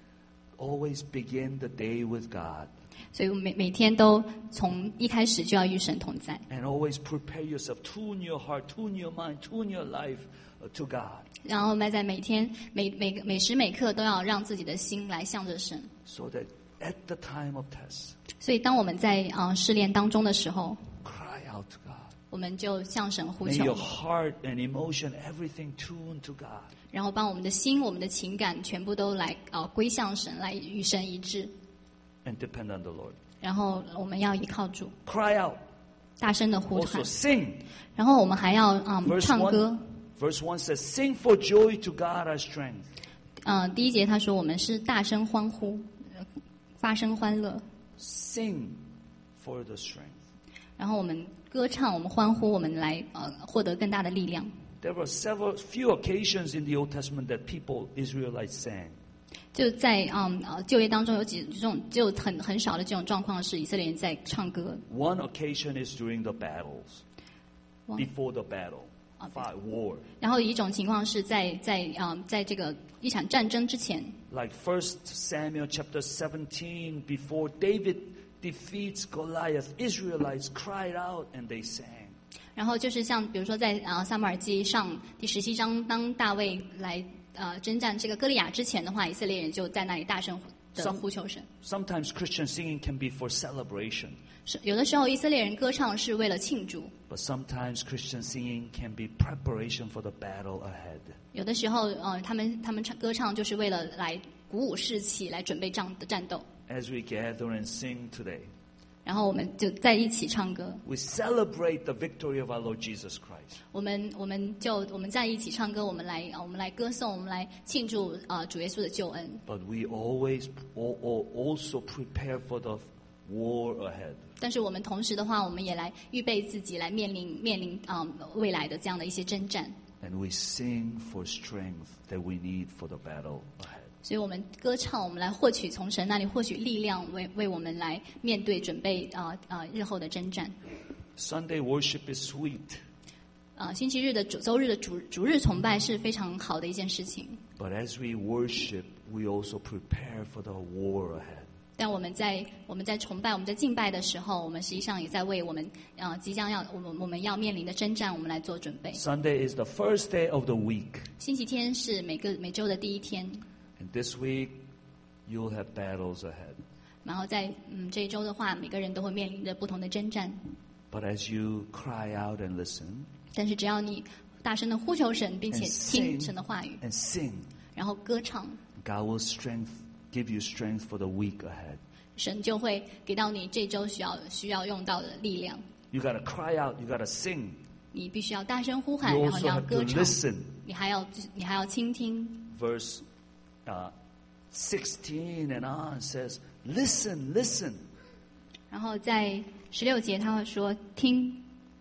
Always begin the day with God. 所以我们每每天都从一开始就要与神同在， And always prepare yourself. Tune your heart, tune your mind, tune your life uh, to God. 然后呢，在每天每每每时每刻都要让自己的心来向着神。 So that at the time of test, 所以当我们在啊、呃、试炼当中的时候， cry out to God. 我们就向神呼 May 求 your，heart and emotion, everything tune to God. 然后把我们的心、我们的情感全部都来呃归向神，来与神一致。 And depend on the Lord. 然后我们要依靠主， Cry out. 大声的呼 Also 喊。 sing. 然后我们还要嗯 Verse 唱歌。 one, verse one says, Sing for joy to God our strength. 嗯、呃，第一节他说我们是大声欢呼，呃发声欢乐。 Sing for the strength. 然后我们歌唱，我们欢呼，我们来呃获得更大的力量。 There were several, few occasions in the Old Testament that people, Israelites, sang. 就在嗯呃就业当中有几这种只有很很少的这种状况是以色列人在唱歌。 One occasion is during the battles. before the battle, fight war. 然后一种情况是在在啊、呃、在这个一场战争之前。 Like First Samuel chapter seventeen, before David defeats Goliath, Israelites cried out and they sang. 然后就是像比如说在啊、呃、撒母耳记上第十七章，当大卫来呃征战这个歌利亚之前的话，以色列人就在那里大声的呼求神。 Sometimes Christian singing can be for celebration. 是有的时候以色列人歌唱是为了庆祝。 But sometimes Christian singing can be preparation for the battle ahead. 有的时候呃他们他们唱歌唱就是为了来鼓舞士气，来准备战的战斗。 As we gather and sing today, 然后我们就在一起唱歌。 we celebrate the victory of our Lord Jesus Christ. 我们我们就我们在一起唱歌，我们来我们来歌颂，我们来庆祝啊、呃、主耶稣的救恩。 But we always also prepare for the war ahead. 但是我们同时的话，我们也来预备自己，来面临面临啊、呃、未来的这样的一些征战。 And we sing for strength that we need for the battle ahead. 所以我们歌唱，我们来获取从神那里获取力量，为为我们来面对准备啊啊、呃呃、日后的征战。 Sunday worship is sweet. 啊、呃，星期日的主周日的主主日崇拜是非常好的一件事情。 But as we worship, we also prepare for the war ahead. 但我们在我们在崇拜我们在敬拜的时候，我们实际上也在为我们啊、呃、即将要我们我们要面临的征战，我们来做准备。 Sunday is the first day of the week. 星期天是每个每周的第一天。 And this week, you'll have battles ahead. 然后在嗯这一周的话，每个人都会面临着不同的征战。 But as you cry out and listen, 但是只要你大声的呼求神，并且 and 听 sing 神的话语， and sing, 然后歌唱， God will strength give you strength for the week ahead. 神就会给到你这周需要需要用到的力量。 You got to cry out. You got to sing. 你必须要大声呼喊， You 然后 also 你要 have 歌 to 唱， listen. 你还要你还要倾听。 Verse uh, sixteen and on says, "Listen, listen." 然后在十六节他会说听。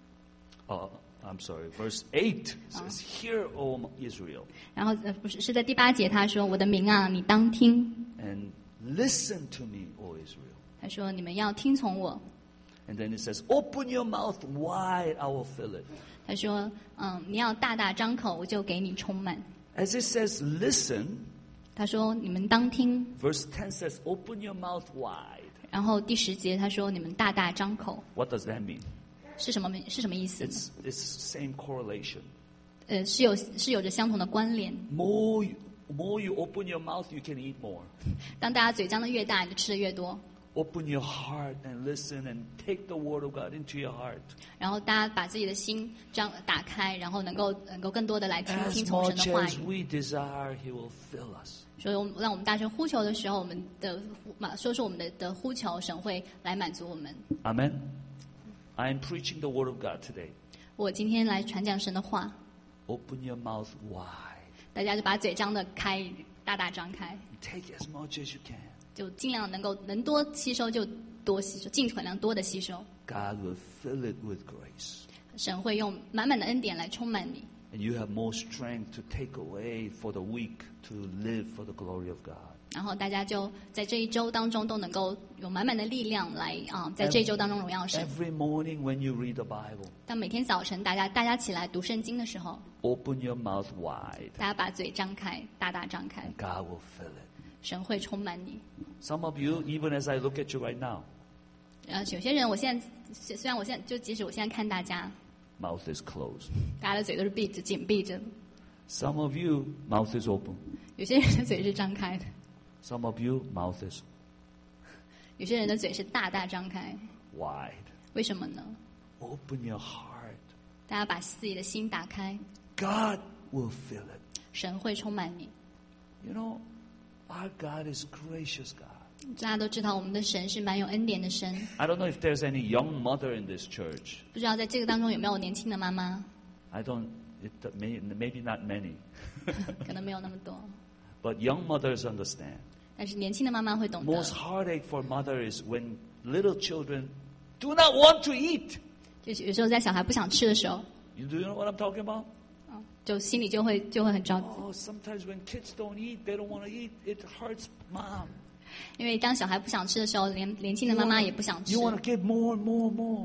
Uh, I'm sorry. Verse eight says, "Hear, O Israel, 然后呃不是是在第八节他说我的民啊，你当听。 and listen to me, O Israel." 他说你们要听从我。 And then it says, "Open your mouth wide, I will fill it." 他说嗯你要大大张口，我就给你充满。 As it says, "Listen," 他说你们当听。 verse ten says, "Open your mouth wide." 然后第十节他说你们大大张口。 What does that mean? 是什么是什么意思呢？ It's it's same correlation. 呃，是有是有着相同的关联。 More you, more you open your mouth, you can eat more. 当大家嘴张的越大，你就吃的越多。 Open your heart and listen and take the word of God into your heart. 然后大家把自己的心张打开，然后能够能够更多的来听 As 听从神 much 的话 as 语。 we desire, He will fill us. 所以我们让我们大声呼求的时候，我们的嘛说出我们的的呼求，神会来满足我们。 Amen. I am preaching the word of God today. 我今天来传讲神的话， Open your mouth wide. 大家就把嘴张的开，大大张开， Take as much as you can. 就尽量能够能多吸收就多吸收，尽可能多的吸收。 God will fill it with grace. 神会用满满的恩典来充满你。 And you have more strength to take away for the weak to live for the glory of God. 然后大家就在这一周当中都能够有满满的力量来啊，在这一周当中荣耀神。 Every morning when you read the Bible, 当每天早晨大家大家起来读圣经的时候， open your mouth wide. 大家把嘴张开，大大张开， God will fill it. 神会充满你。 Some of you, even as I look at you right now, 呃，有些人我现在虽然我现在就即使我现在看大家， mouth is closed. 大家的嘴都是闭着紧闭着， Some of you, mouth is open. 有些人的嘴是张开的， Some of you, mouth is 有些人的嘴是大大张开。 wide. 为什么呢？ Open your heart. 大家把自己的心打开， God will fill it. 神会充满你。 You know, our God is gracious God. 大家都知道我们的神是蛮有恩典的神。 I don't know if there's any young mother in this church. 不知道在这个当中有没有年轻的妈妈？ I don't, it, may, maybe not many. 可能没有那么多， But young mothers understand. 但是年轻的妈妈会懂得。 Most heartache for mother is when little children do not want to eat. 就是有时候在小孩不想吃的时候， You do you know what I'm talking about? 啊就心里就会就会很着急， Oh, sometimes when kids don't eat, they don't want to eat. It hurts mom. 因为当小孩不想吃的时候，连年轻的妈妈也不想吃 You，want to give more and more and more.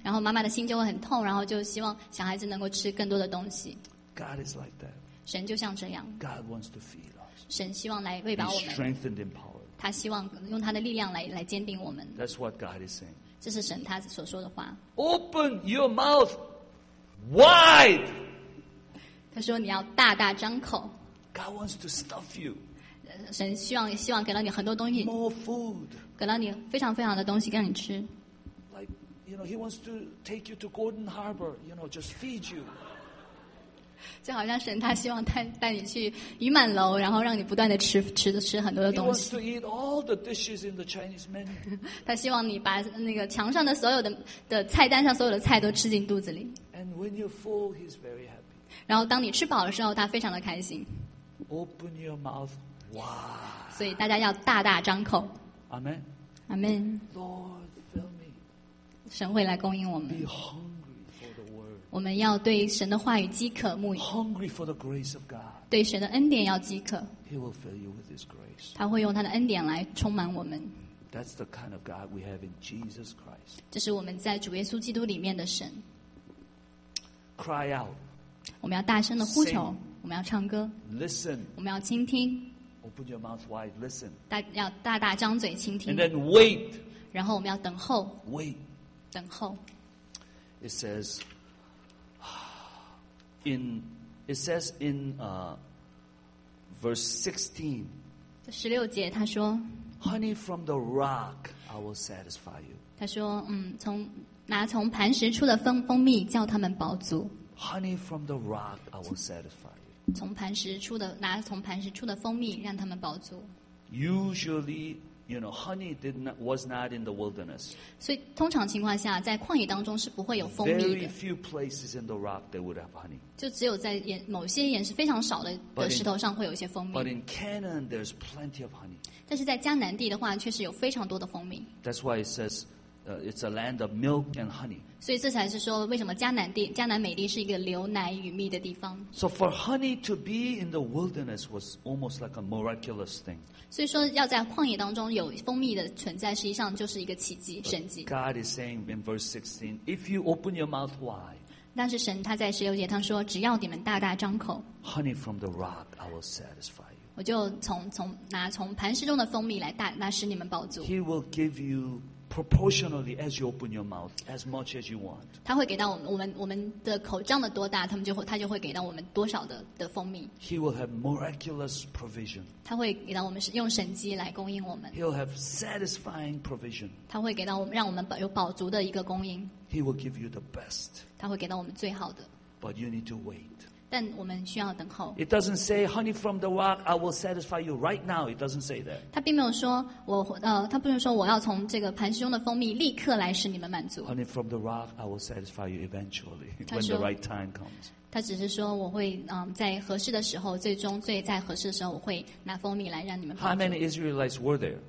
然后妈妈的心就会很痛，然后就希望小孩子能够吃更多的东西。 God is like that. 神就像这样， God wants to feed us. 神希望来喂饱我 Be 们， strengthened and empowered. 他希望用他的力量来来坚定我们。 That's what God is saying. 这是神他所说的话。 Open your mouth wide. 他说你要大大张口， God wants to stuff you. 呃神希望希望给到你很多东西， More food. 给到你非常非常的东西让你吃。 Like, you know, He wants to take you to Golden Harbor, you know, just feed you. 就好像神他希望带带你去渔满楼，然后让你不断的吃吃吃很多的 He 东 wants 西。 to eat all the dishes in the Chinese menu. 他希望你把那个墙上的所有的的菜单上所有的菜都吃进肚子里， And when you're full, He's very happy. 然后当你吃饱的时候，他非常的开心。 Open your mouth wide. 所以大家要大大张口。 Amen. 阿门。 Lord, fill me. 神会来供应我 Be 们， hungry for the word. 我们要对神的话语饥渴慕， Hungry for the grace of God. 对神的恩典要饥渴。 He will fill you with His grace. 他会用他的恩典来充满我们。 That's the kind of God we have in Jesus Christ. 这是我们在主耶稣基督里面的神。 Cry out. 我们要大声的呼求 Sing.， 我们要唱歌， Listen. 我们要倾听， Open your mouth wide. Listen. 大要大大张嘴倾听 And，then wait. 然后我们要等候， Wait. 等候。 It says in it says in uh, verse sixteen, 十六节他说， honey from the rock I will satisfy you. 他说，嗯，从拿从磐石出的蜂蜂蜜叫他们饱足， Honey from the rock I will satisfy you. 从磐石出的拿从磐石出的蜂蜜让他们饱足。 Usually, you know, honey did not was not in the wilderness. 所以通常情况下，在旷野当中是不会有蜂蜜 Very 的， few places in the rock they would have honey. 就只有在岩某些岩石非常少的 But 的 in- 石头上会有一些蜂 But 蜜， in Canaan, there's plenty of honey. 但是在迦南地的话，却是有非常多的蜂蜜。 That's why it says uh, it's a land of milk and honey. 所以这才是说，为什么迦南地、迦南美地是一个流奶与蜜的地方。 So for honey to be in the wilderness was almost like a miraculous thing. 所以说，要在旷野当中有蜂蜜的存在，实际上就是一个奇迹、神迹。 God is saying in verse sixteen, if you open your mouth wide, 但是神他在十六节他说，只要你们大大张口， honey from the rock I will satisfy you. 我就从从拿从磐石中的蜂蜜来大那使你们饱足。 He will give you proportionally as you open your mouth, as much as you want. 他会给到我们，我们我们的口张的多大，他们就会他就会给到我们多少的的蜂蜜。 He will have miraculous provision. 他会给到我们用神迹来供应我们， He'll have satisfying provision. 他会给到我们让我们饱有饱足的一个供应， He will give you the best. 他会给到我们最好的。 But you need to wait. 但我们需要等候。 It doesn't say, honey from the rock, I will satisfy you right now. It doesn't say that. 他并没有说我呃，他不是说我要从这个磐石中的蜂蜜立刻来使你们满足， Honey from the rock, I will satisfy you eventually when the Tasha. right time comes. 他只是说我会嗯在合适的时候，最终最在合适的时候，我会拿蜂蜜来让你们饱 How 足。 many Israelites were there?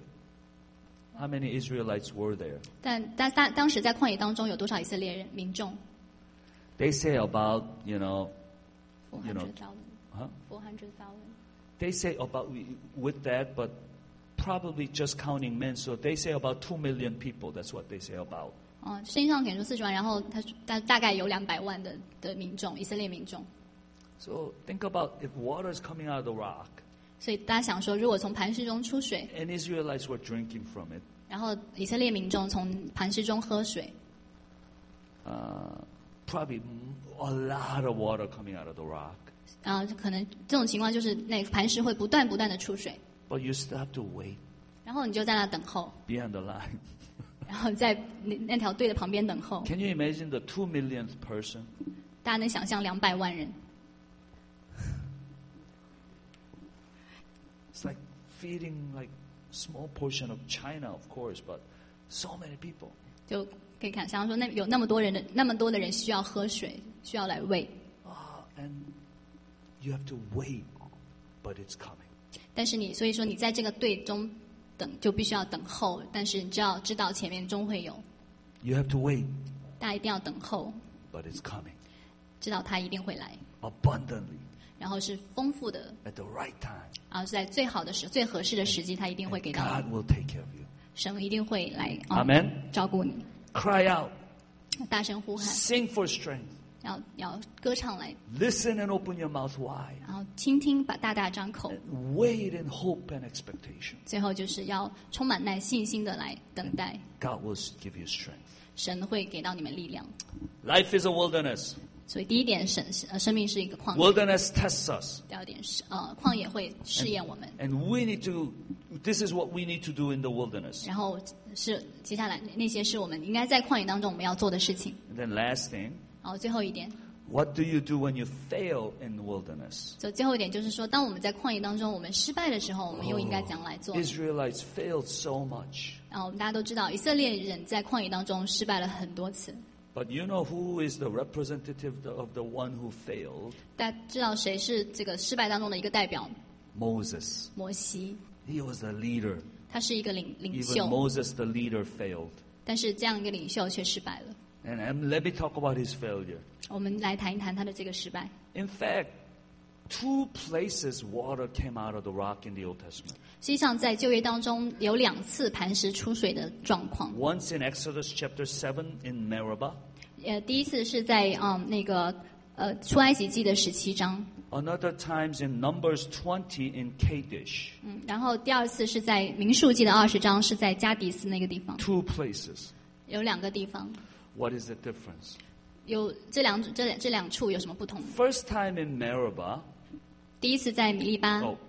How many Israelites were there? 但当当当时在旷野当中有多少以色列人民众 They say about, you know, ？Four You know. hundred thousand. huh? Four hundred thousand. They say about, with that, but probably just counting men, so they say about two million people. That's what they say about. 哦，圣经上可能说四十万，然后他大大概有两百万的的民众，以色列民众。 So think about if water is coming out of the rock 所以大家想说，如果从磐石中出水， and Israelites were drinking from it, 然后以色列民众从磐石中喝水， uh, probably a lot of water coming out of the rock. 然后可能这种情况就是那个磐石会不断不断的出水， But you still have to wait, 然后你就在那等候， be on the line. 然后在那那条队的旁边等候。 Can you imagine the two millionth person? 大家能想象两百万人， It's like feeding like small portion of China, of course, but so many people. 就可以看想象说那有那么多人的那么多的人需要喝水，需要来喂， Ah, and you have to wait, but it's coming. 但是你所以说你在这个队中等就必须要等候，但是你只要知道前面终会有， You have to wait, 大家一定要等候， but it's coming 知道他一定会来， abundantly 然后是丰富的， at the right time. 然后是在最好的时最合适的时机，他一定会给到 God 你， will take care of you. 神一定会来、哦 Amen. 照顾你。 Cry out. 大声呼喊， Sing for strength. 要要歌唱来， Listen and open your mouth wide. 然后倾听，把大大张口， Wait in hope and expectation. 最后就是要充满耐信心的来等待， God will give you strength. 神会给到你们力量。 Life is a wilderness. 所以第一点，生呃生命是一个旷野； Wilderness tests us. 第二点是呃旷野会试验我们， And we need to, this is what we need to do in the wilderness. 然后是接下来那些是我们应该在旷野当中我们要做的事情。 And then last thing, 然后最后一点， what do you do when you fail in the wilderness? 所以最后一点就是说，当我们在旷野当中我们失败的时候，我们又应该怎样来做？ Israelites failed so much. 然后我们大家都知道，以色列人在旷野当中失败了很多次。 But you know who is the representative of the one who failed? 大家知道谁是这个失败当中的一个代表？ Moses. 摩西， He was the leader. 他是一个领领 Even 袖， Moses, the leader, failed. 但是这样一个领袖却失败了。 And um, let me talk about his failure. 我们来谈一谈他的这个失败。 In fact, two places water came out of the rock in the Old Testament. 实际上，在旧约当中有两次磐石出水的状况。 Once in Exodus chapter seven in Meribah. 呃，第一次是在嗯那个呃出埃及记的十七章， Another times in Numbers twenty in Kadesh. 嗯，然后第二次是在民数记的二十章，是在加迪斯那个地方， Two places. 有两个地方， What is the difference? 有这两这两这两处有什么不同？ First time in Meribah. 第一次在米利巴， Oh.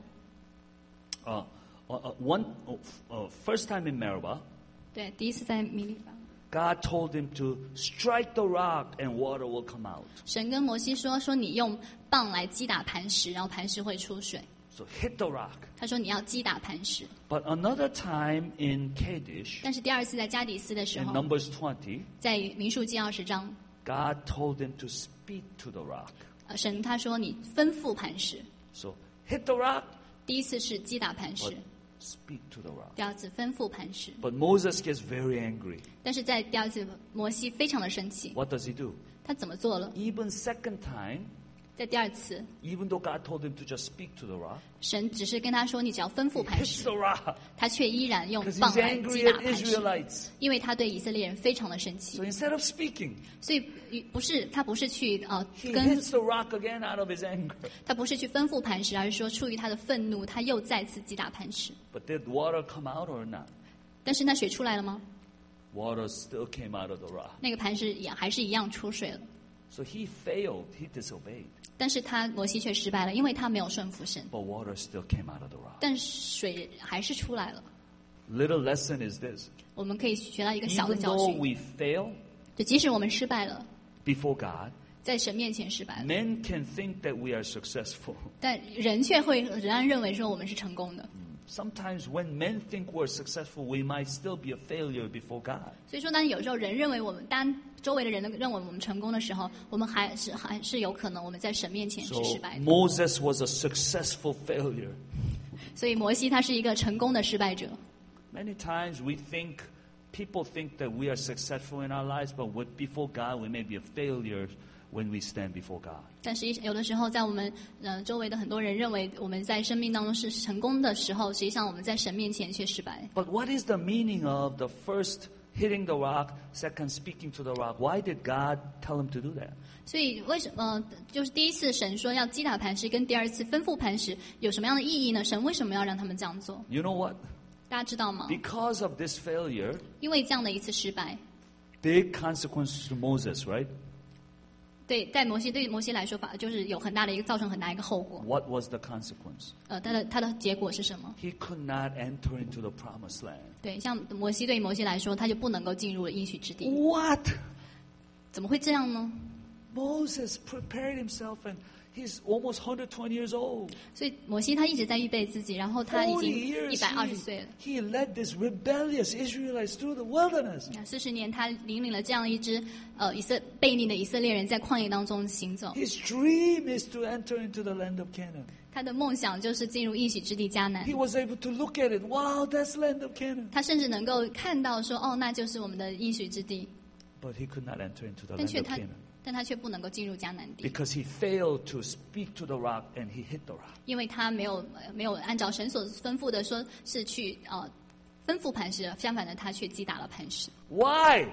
Uh, uh, uh, one, uh, uh, first time in Meribah, 对，第一次在米利巴， God told him to strike the rock and water will come out. 神跟摩西说说你用棒来击打磐石，然后磐石会出水。 So hit the rock. 他说你要击打磐石， But another time in Kadesh, 但是第二次在加迪斯的时 in 候， Numbers twenty, 在民数记二十章， God told him to speak to the rock. 呃，神他说你吩咐磐石， So hit the rock, 第一次是击打磐石 but，speak to the rock. 第二次吩咐磐石。 But Moses gets very angry. 但是在第二次，摩西非常的生气， What does he do? 他怎么做了？ Even second time, 在第二次， even though God told him to just speak to the rock, 神只是跟他说你只要吩咐 he 磐 hits 石 the，rock 他却依然用 because 棒 he's 来击 angry 打 at 磐石， Israelites. 因为他对以色列人非常的生 So 气， instead of speaking, 所以不是他不是去呃 he 跟 hits the rock again out of his anger. 他不是去吩咐磐石，而是说出于他的愤怒，他又再次击打磐石。 But did water come out or not? 但是那水出来了吗？ Water still came out of the rock. 那个磐石也还是一样出水了。 So he failed. He disobeyed. 但是他摩西却失败了，因为他没有顺服神， But water still came out of the rock. 但水还是出来了。 Little lesson is this. 我们可以学到一个小的 Even 教 though 训， we fail 就即使我们失败了， before God, 在神面前失败了， men can think that we are successful. 但人却会仍然认为说我们是成功的。 Sometimes when men think we're successful, we might still be a failure before God. 所以说，当有时候人认为我们，当周围的人认为我们成功的时候，我们还是还是有可能我们在神面前是 So 失败的。 Moses was a successful failure. 所以摩西他是一个成功的失败者。 Many times we think, people think that we are successful in our lives, but with, before God, we may be a failure when we stand before God. 但是有的时候，在我们呃周围的很多人认为我们在生命当中是成功的时候，实际上我们在神面前却失败。 But what is the meaning of the first hitting the rock, second speaking to the rock? Why did God tell him to do that? 所以为什么、呃、就是第一次神说要击打磐石，跟第二次吩咐磐石有什么样的意义呢？神为什么要让他们这样做？ You know what? 大家知道吗？ Because of this failure, 因为这样的一次失败， big consequences to Moses, right? 对，在摩西对摩西来说，法就是有很大的一个造成很大一个后果。 What was the consequence? 呃，他的他的结果是什么？ He could not enter into the promised land. 对，像摩西对于摩西来说，他就不能够进入了应许之地。 What? 怎么会这样呢？ Moses prepared himself and he's almost one hundred twenty years old. 所以摩西他一直在预备自己，然后他已 forty 经 years 一百二十 he, 岁了。 he led this rebellious Israelites through the wilderness. 四十年，他领领了这样一支呃以色悖逆的以色列人在旷野当中行走。 His dream is to enter into the land of Canaan. 他的梦想就是进入应许之地迦南 He。was able to look at it. Wow, that's land of Canaan. 他甚至能够看到说，哦，那就是我们的应许之地， But he could not enter into the 但 land 却 of 他 Canaan 但他却不能够进入迦南地， because he failed to speak to the rock and he hit the rock. 因为他没有呃没有按照神所吩咐的说是去呃吩咐磐石，相反的他却击打了磐石。 Why?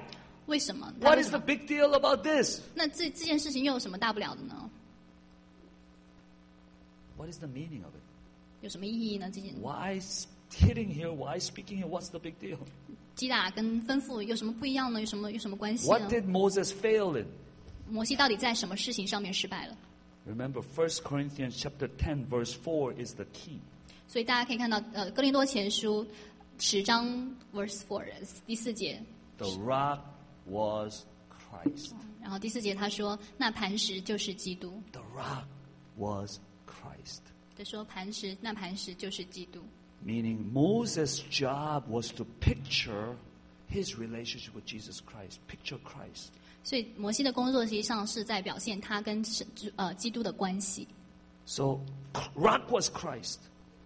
为什么？ What 为 is 什 the 么 big deal about this? 那这这件事情又有什么大不了的呢？ What is the meaning of it? 有什么意义呢？这件 Why hitting here? Why speaking here? What's the big deal? 击打跟吩咐有什么不一样呢？有什么有什么关系 What 呢？ did Moses fail in? 摩西到底在什么事情上面失败了？ Remember, First Corinthians chapter ten, verse four is the key. 所以大家可以看到，呃，哥林多前书十章 verse four 第四节， The rock was Christ. 然后第四节他说，那磐石就是基督。 The rock was Christ. 他说磐石，那磐石就是基督。 Meaning Moses' job was to picture his relationship with Jesus Christ. Picture Christ. 所以摩西的工作实际上是在表现他跟神呃基督的关系。 So, rock was Christ.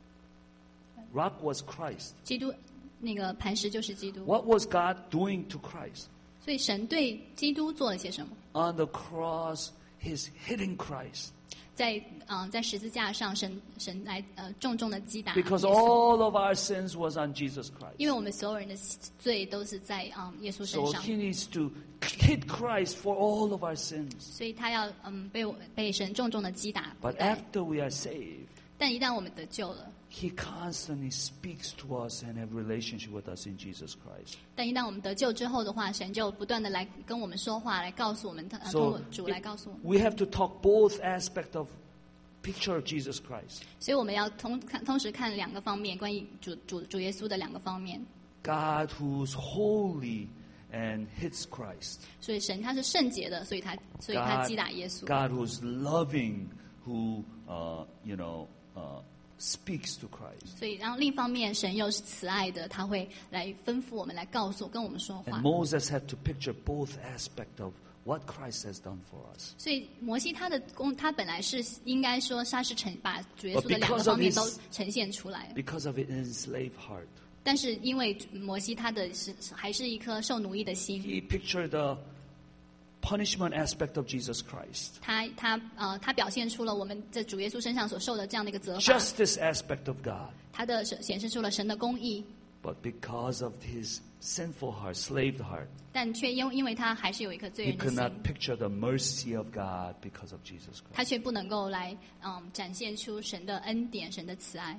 Rock was Christ. 基督那个磐石就是基督。 What was God doing to Christ? 所以神对基督做了些什么？ On the cross, He's hitting Christ. 在嗯、呃、在十字架上，神神来呃重重的击打 Because 耶稣， all of our sins was on Jesus Christ. 因为我们所有人的罪都是在嗯耶稣身 So 上， He needs to hit Christ for all of our sins. 所以他要嗯被我被神重重的击打。 But after we are saved, 但一旦我们得救了， He constantly speaks to us and have relationship with us in Jesus Christ. 但一旦我们得救之后的话，神就不断的来跟我们说话，来告诉我们，呃、通 So 过主来告诉我们。 we have to talk both aspects of picture of Jesus Christ. 所以我们要同看同时看两个方面，关于主主主耶稣的两个方面。 God who's holy and hits Christ. 所以神他是圣洁的，所以他所以他 God, 击打耶稣。 God who's loving, who uh, you know uh, speaks to Christ. 所以，然后另一方面，神又是慈爱的，他会来吩咐我们，来告诉跟我们说话 And。Moses had to picture both aspects of what Christ has done for us. 所以摩西他的工，他本来是应该说他是呈把主耶稣 But 的两个 because 方 of 面 his- 都呈现出来。 Because of his enslaved heart, 但是因为摩西他的是还是一颗受奴役的心， he pictured the punishment aspect of Jesus Christ, 他他呃他表现出了我们在主耶稣身上所受的这样的一个责罚， justice aspect of God. 他的显示出了神的公义， But because of his sinful heart, slaved heart, 但却因因为他还是有一颗罪 he 人的 could 心， not picture the mercy of God because of Jesus Christ. 他却不能够来嗯展现出神的恩典、神的慈爱，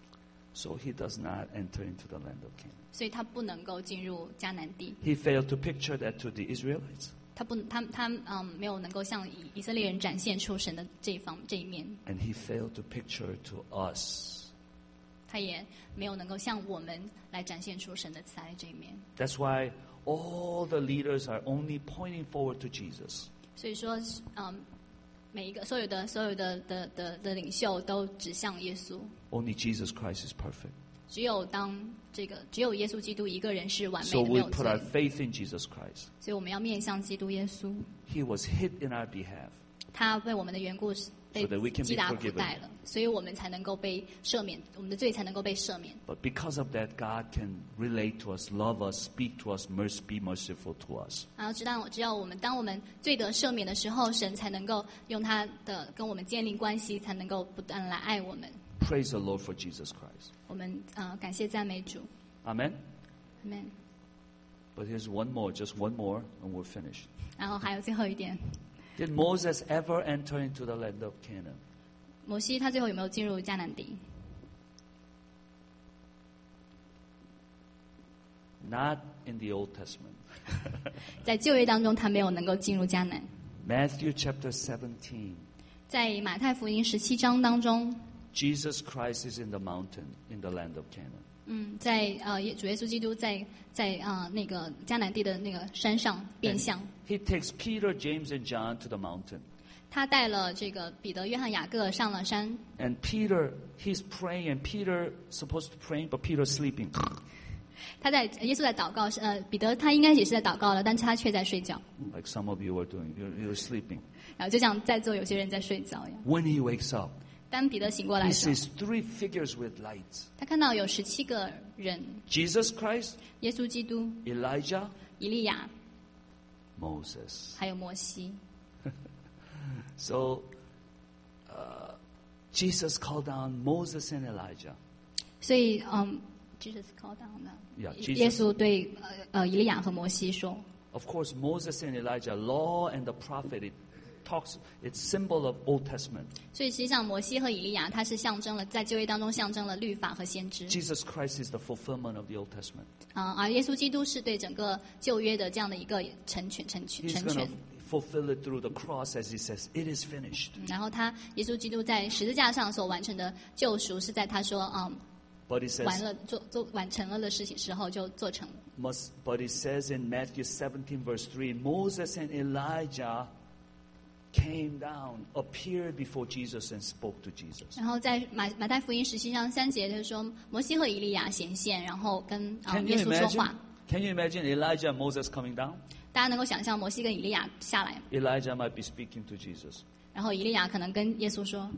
So he does not enter into the land of Canaan. 所以他不能够进入迦南地。 He failed to picture that to the Israelites. 他不，他他嗯没有能够向以以色列人展现出神的这一方这一面， And he failed to picture to us. 他也没有能够向我们来展现出神的慈爱这一面。 That's why all the leaders are only pointing forward to Jesus. 所以说，嗯，每一个所有的所有的的的的领袖都指向耶稣， Only Jesus Christ is perfect. 只有当这个只有耶稣基督一个人是完 So 美的，没 we 有 put 罪 our，faith in Jesus Christ. 所以我们要面向基督耶稣， He was hit in our behalf. 他为我们的缘故被 So that we can be 击打苦 forgiven. 待了，所以我们才能够被赦免，我们的罪才能够被赦免。 But because of that, God can relate to us, love us, speak to us, mercy, be merciful to us. 然后，直到只要我们当我们罪得赦免的时候，神才能够用他的跟我们建立关系，才能够不断来爱我们。 Praise the Lord for Jesus Christ. 我们呃感谢赞美主 Amen? ，Amen。 But here's one more, just one more, and we're finished. 然后还有最后一点， Did Moses ever enter into the land of Canaan? 摩西他最后有没有进入迦南地？ Not in the Old Testament. 在旧约当中，他没有能够进入迦南。 Matthew chapter seventeen. 在马太福音十七章当中， Jesus Christ is in the mountain in the land of Canaan. 嗯，在呃耶主耶稣基督在在啊、呃、那个迦南地的那个山上变 And 相， he takes Peter, James, and John to the mountain. 他带了这个彼得、约翰、雅各上了山。 And Peter, he's praying, and Peter supposed to pray, but Peter's sleeping. 他在耶稣在祷告，呃，彼得他应该也是在祷告了，但是他却在睡觉。 Like some of you are doing. You're, you're sleeping. 然后就像在座有些人在睡觉一样。 When he wakes up, 当彼得醒过来 he 的时候， sees three figures with lights. 他看到有十七个人： Jesus Christ, 耶稣基督、 Elijah, 以利亚， Moses. 还有摩西。 So, uh, Jesus called down Moses and Elijah. 所以，嗯，Jesus called down 的 Yeah, Jesus. 耶稣对呃呃以利亚和摩西说 Of course, Moses and Elijah, law and the prophet, it talks, it's symbol of Old Testament. 所以实际上，摩西和以利亚，它是象征了在旧约当中象征了律法和先知。 Jesus Christ is the fulfillment of the Old Testament. 啊、而耶稣基督是对整个旧约的这样的一个成全、成全、 He's 成 going 全 to。fulfill it through the cross as he says, it is finished. 嗯然后他耶稣基督在十字架上所完成的救赎，是在他说嗯 But he 完 says, 了做做完成了的事情时候就做成了。 must, but it says in Matthew seventeen verse three, Moses and Elijah came down, appeared before Jesus and spoke to Jesus. 然后在马马太福音十七章三节就是说，摩西和以利亚显现，然后跟啊、 Can 耶 you 稣说 imagine? 话。 Can you imagine Elijah and Moses coming down? 大家能够想象摩西跟以利亚下来， Elijah might be speaking to Jesus. 然后以利亚可能跟耶稣说，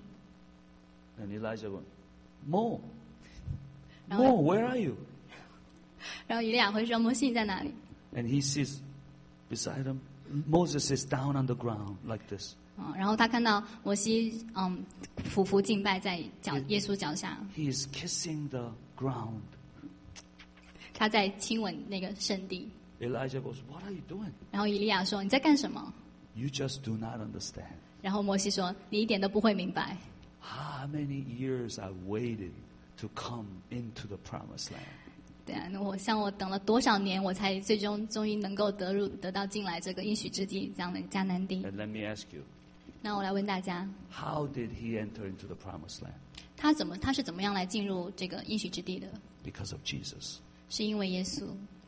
And Elijah went, Mo, 然后 Mo, where are you? 然后以利亚会说摩西你在哪里？ And he sees beside him, Moses is down on the ground like this. 嗯，然后他看到摩西嗯匍匐敬拜在脚耶稣脚下， He is kissing the ground. 他在亲吻那个圣地。 Elijah goes, what are you doing? 然后以利亚说你在干什么？ You just do not understand. 然后摩西说你一点都不会明白。 How many years I waited to come into the promised land. 对啊，那我像我等了多少年，我才最终终于能够得入得到进来这个应许之地这样的迦南地。 And let me ask you, 那我来问大家， how did he enter into the promised land? 他怎么他是怎么样来进入这个应许之地的？ Because of Jesus. 是因为耶稣。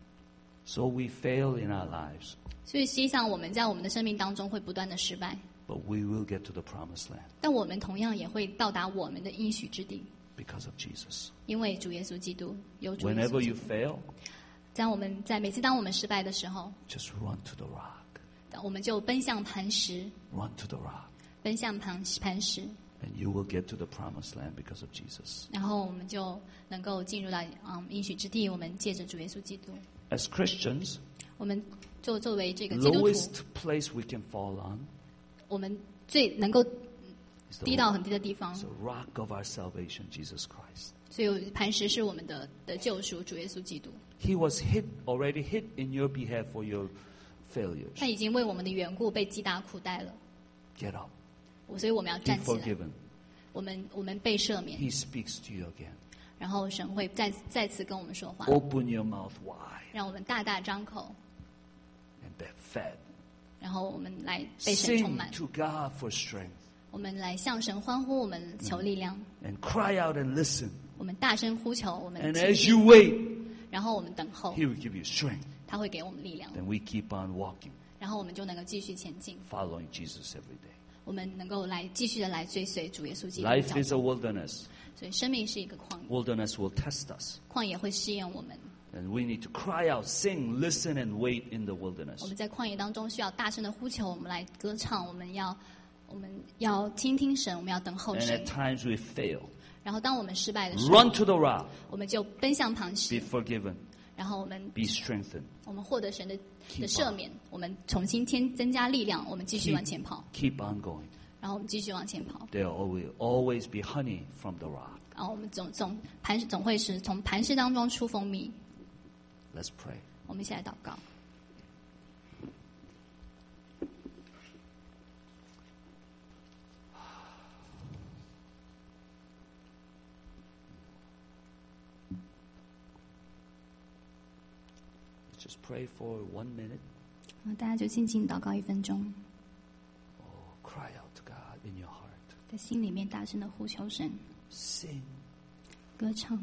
So we fail in our lives, 所以实际上我们在我们的生命当中会不断的失败， but we will get to the promised land 但我们同样也会到达我们的应许之地， because of Jesus. 因为主耶稣基督有主耶 Whenever 稣基 you 督。 fail, 在我们在每次当我们失败的时候， just run to the rock. 我们就奔向磐石， Run to the rock. 奔向磐磐石， And you will get to the promised land because of Jesus. 然后我们就能够进入到嗯应许之地。我们借着主耶稣基督， As Christians, 我们作作为这个基督徒， lowest place we can fall on 我们最能够 is the, 低到很低的地方 is，the rock of our salvation, Jesus Christ. 所以磐石是我们的的救赎，主耶稣基督。 He was hit, already hit in your behalf for your failures. 他已经为我们的缘故被击打苦待了， Get up. 所以我们要 Be 站起来。 forgiven. 我们我们被赦免， He speaks to you again. 然后神会再再次跟我们说话， Open your mouth wide 让我们大大张口， and be fed. 然后我们来被神充 Sing 满， to God for strength 我们来向神欢呼，我们求力量， and cry out and listen. 我们大声呼求，我们 And 倾 as 听 you wait, 然后我们等候， He will give you strength. 他会给我们力量， Then we keep on walking, 然后我们就能够继续前进， following Jesus every day. 我们能够来继续的来追随主耶稣基督的 Life 脚 is a 踪。 wilderness. 所以生命是一个旷野， Wilderness will test us. 旷野会试验我们。 And we need to cry out, sing, listen, and wait in the 我 wilderness. 们在旷野当中需要大声的呼求，我们来歌唱，我们要我们要倾听神，我们要等候 And 神 at。times we fail. 然后当我们失败的时候， Run to the rock. 我们就奔向磐 Be 石， forgiven. 然后我们 Be strengthened. 我们获得神的 Keep 的赦免，我们重新添增加力量，我们继续 Keep, 往前跑， keep on going. 然后我们继续往前跑， There will always be honey from the rock. 然后我们总总磐石总会是从磐石当中出蜂蜜。 Let's pray. 我们一起来祷告。 Just pray for one minute. 然后大家就静静祷告一分钟， Oh, cry out to God in your heart. 在心里面大声的呼求神， Sing. 歌唱，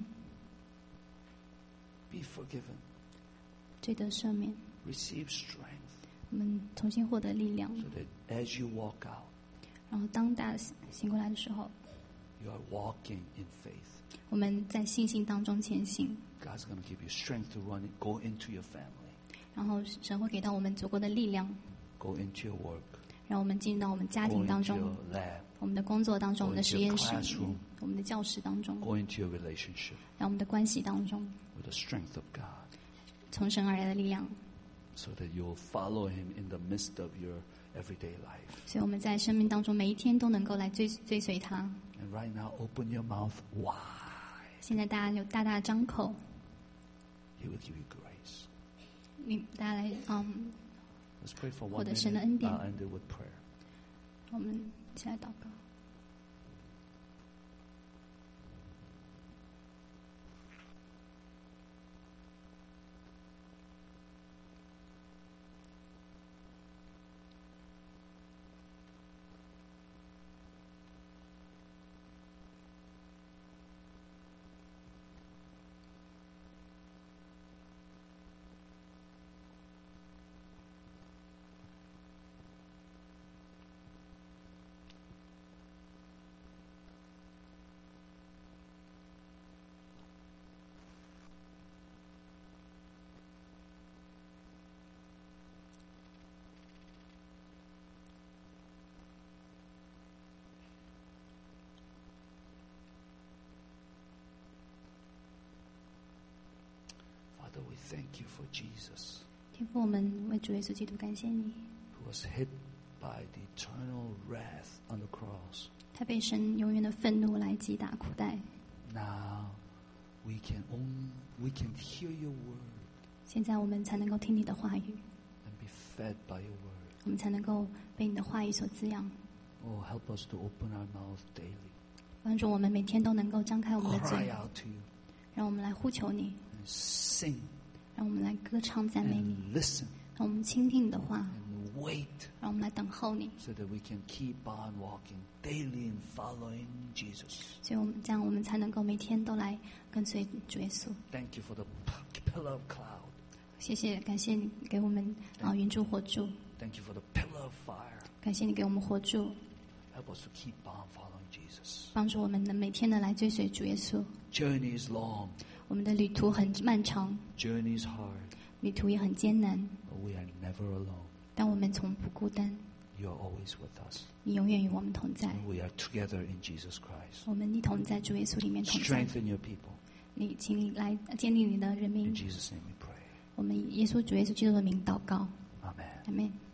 Be forgiven. 罪得赦免， Receive strength 我们重新获得力量。 so that as you walk out, 然后当大家醒过来的时候， you are walking in faith. 我们在信心当中前行， God's going to give you strength to run, go into your family, 然后神会给到我们足够的力量， go into your work, 让我们进入到我们家 go 庭当 into 中， your lab, 我们的工作当中，我们的 Go into 实验室 your 里 classroom 面，我们的教室当中， go into your relationship 让我们的关系当中， with the strength of God 从神而来的力量， so that you'll follow Him in the midst of your everyday life. 所以我们在生命当中每一天都能够来追追随他。 And right now, open your mouth wide. 现在大家有大大的张口， He will give you grace. 你大家来嗯 Let's pray for 获 one 得神的 minute. 恩典。 I'll end it with prayer. 我们一起来祷告。 Father, we thank you for Jesus, 天父，我们为主耶稣基督感谢你， who was hit by the eternal wrath on the cross. 他被神永远的愤怒来击打苦待。 Now we can only, we can hear your word 现在我们才能够听你的话语， and be fed by your word. 我们才能够被你的话语所滋养。 Oh, help us to open our mouth daily, 帮助我们每天都能够张开我们的 cry 嘴， out to you, 让我们来呼求你， and sing 让我们来歌唱赞美你， and listen 让我们倾听你的话， and wait, 让我们来等候你。 so that we can keep on walking daily in following Jesus. 所以我们这样，我们才能够每天都来跟随主耶稣。 Thank you for the p- pillar of cloud. 谢谢，感谢你给我们啊云柱火柱， Thank you for the pillar of fire. 感谢你给我们火柱， Help us to keep on following Jesus. 帮助我们能每天的来追随主耶稣。 Journey is long, 我们的旅途很漫长， journey is hard, 旅途也很艰难， but we are never alone. 但我们从不孤单， You are always with us. 你永远与我们同在。 And we are together in Jesus Christ. 我们一同在主耶稣里面同在。 Strengthen your people. 你，请你来建立你的人民 In。Jesus' name we pray. 我们以耶稣主耶稣基督的名祷告， Amen. 阿们。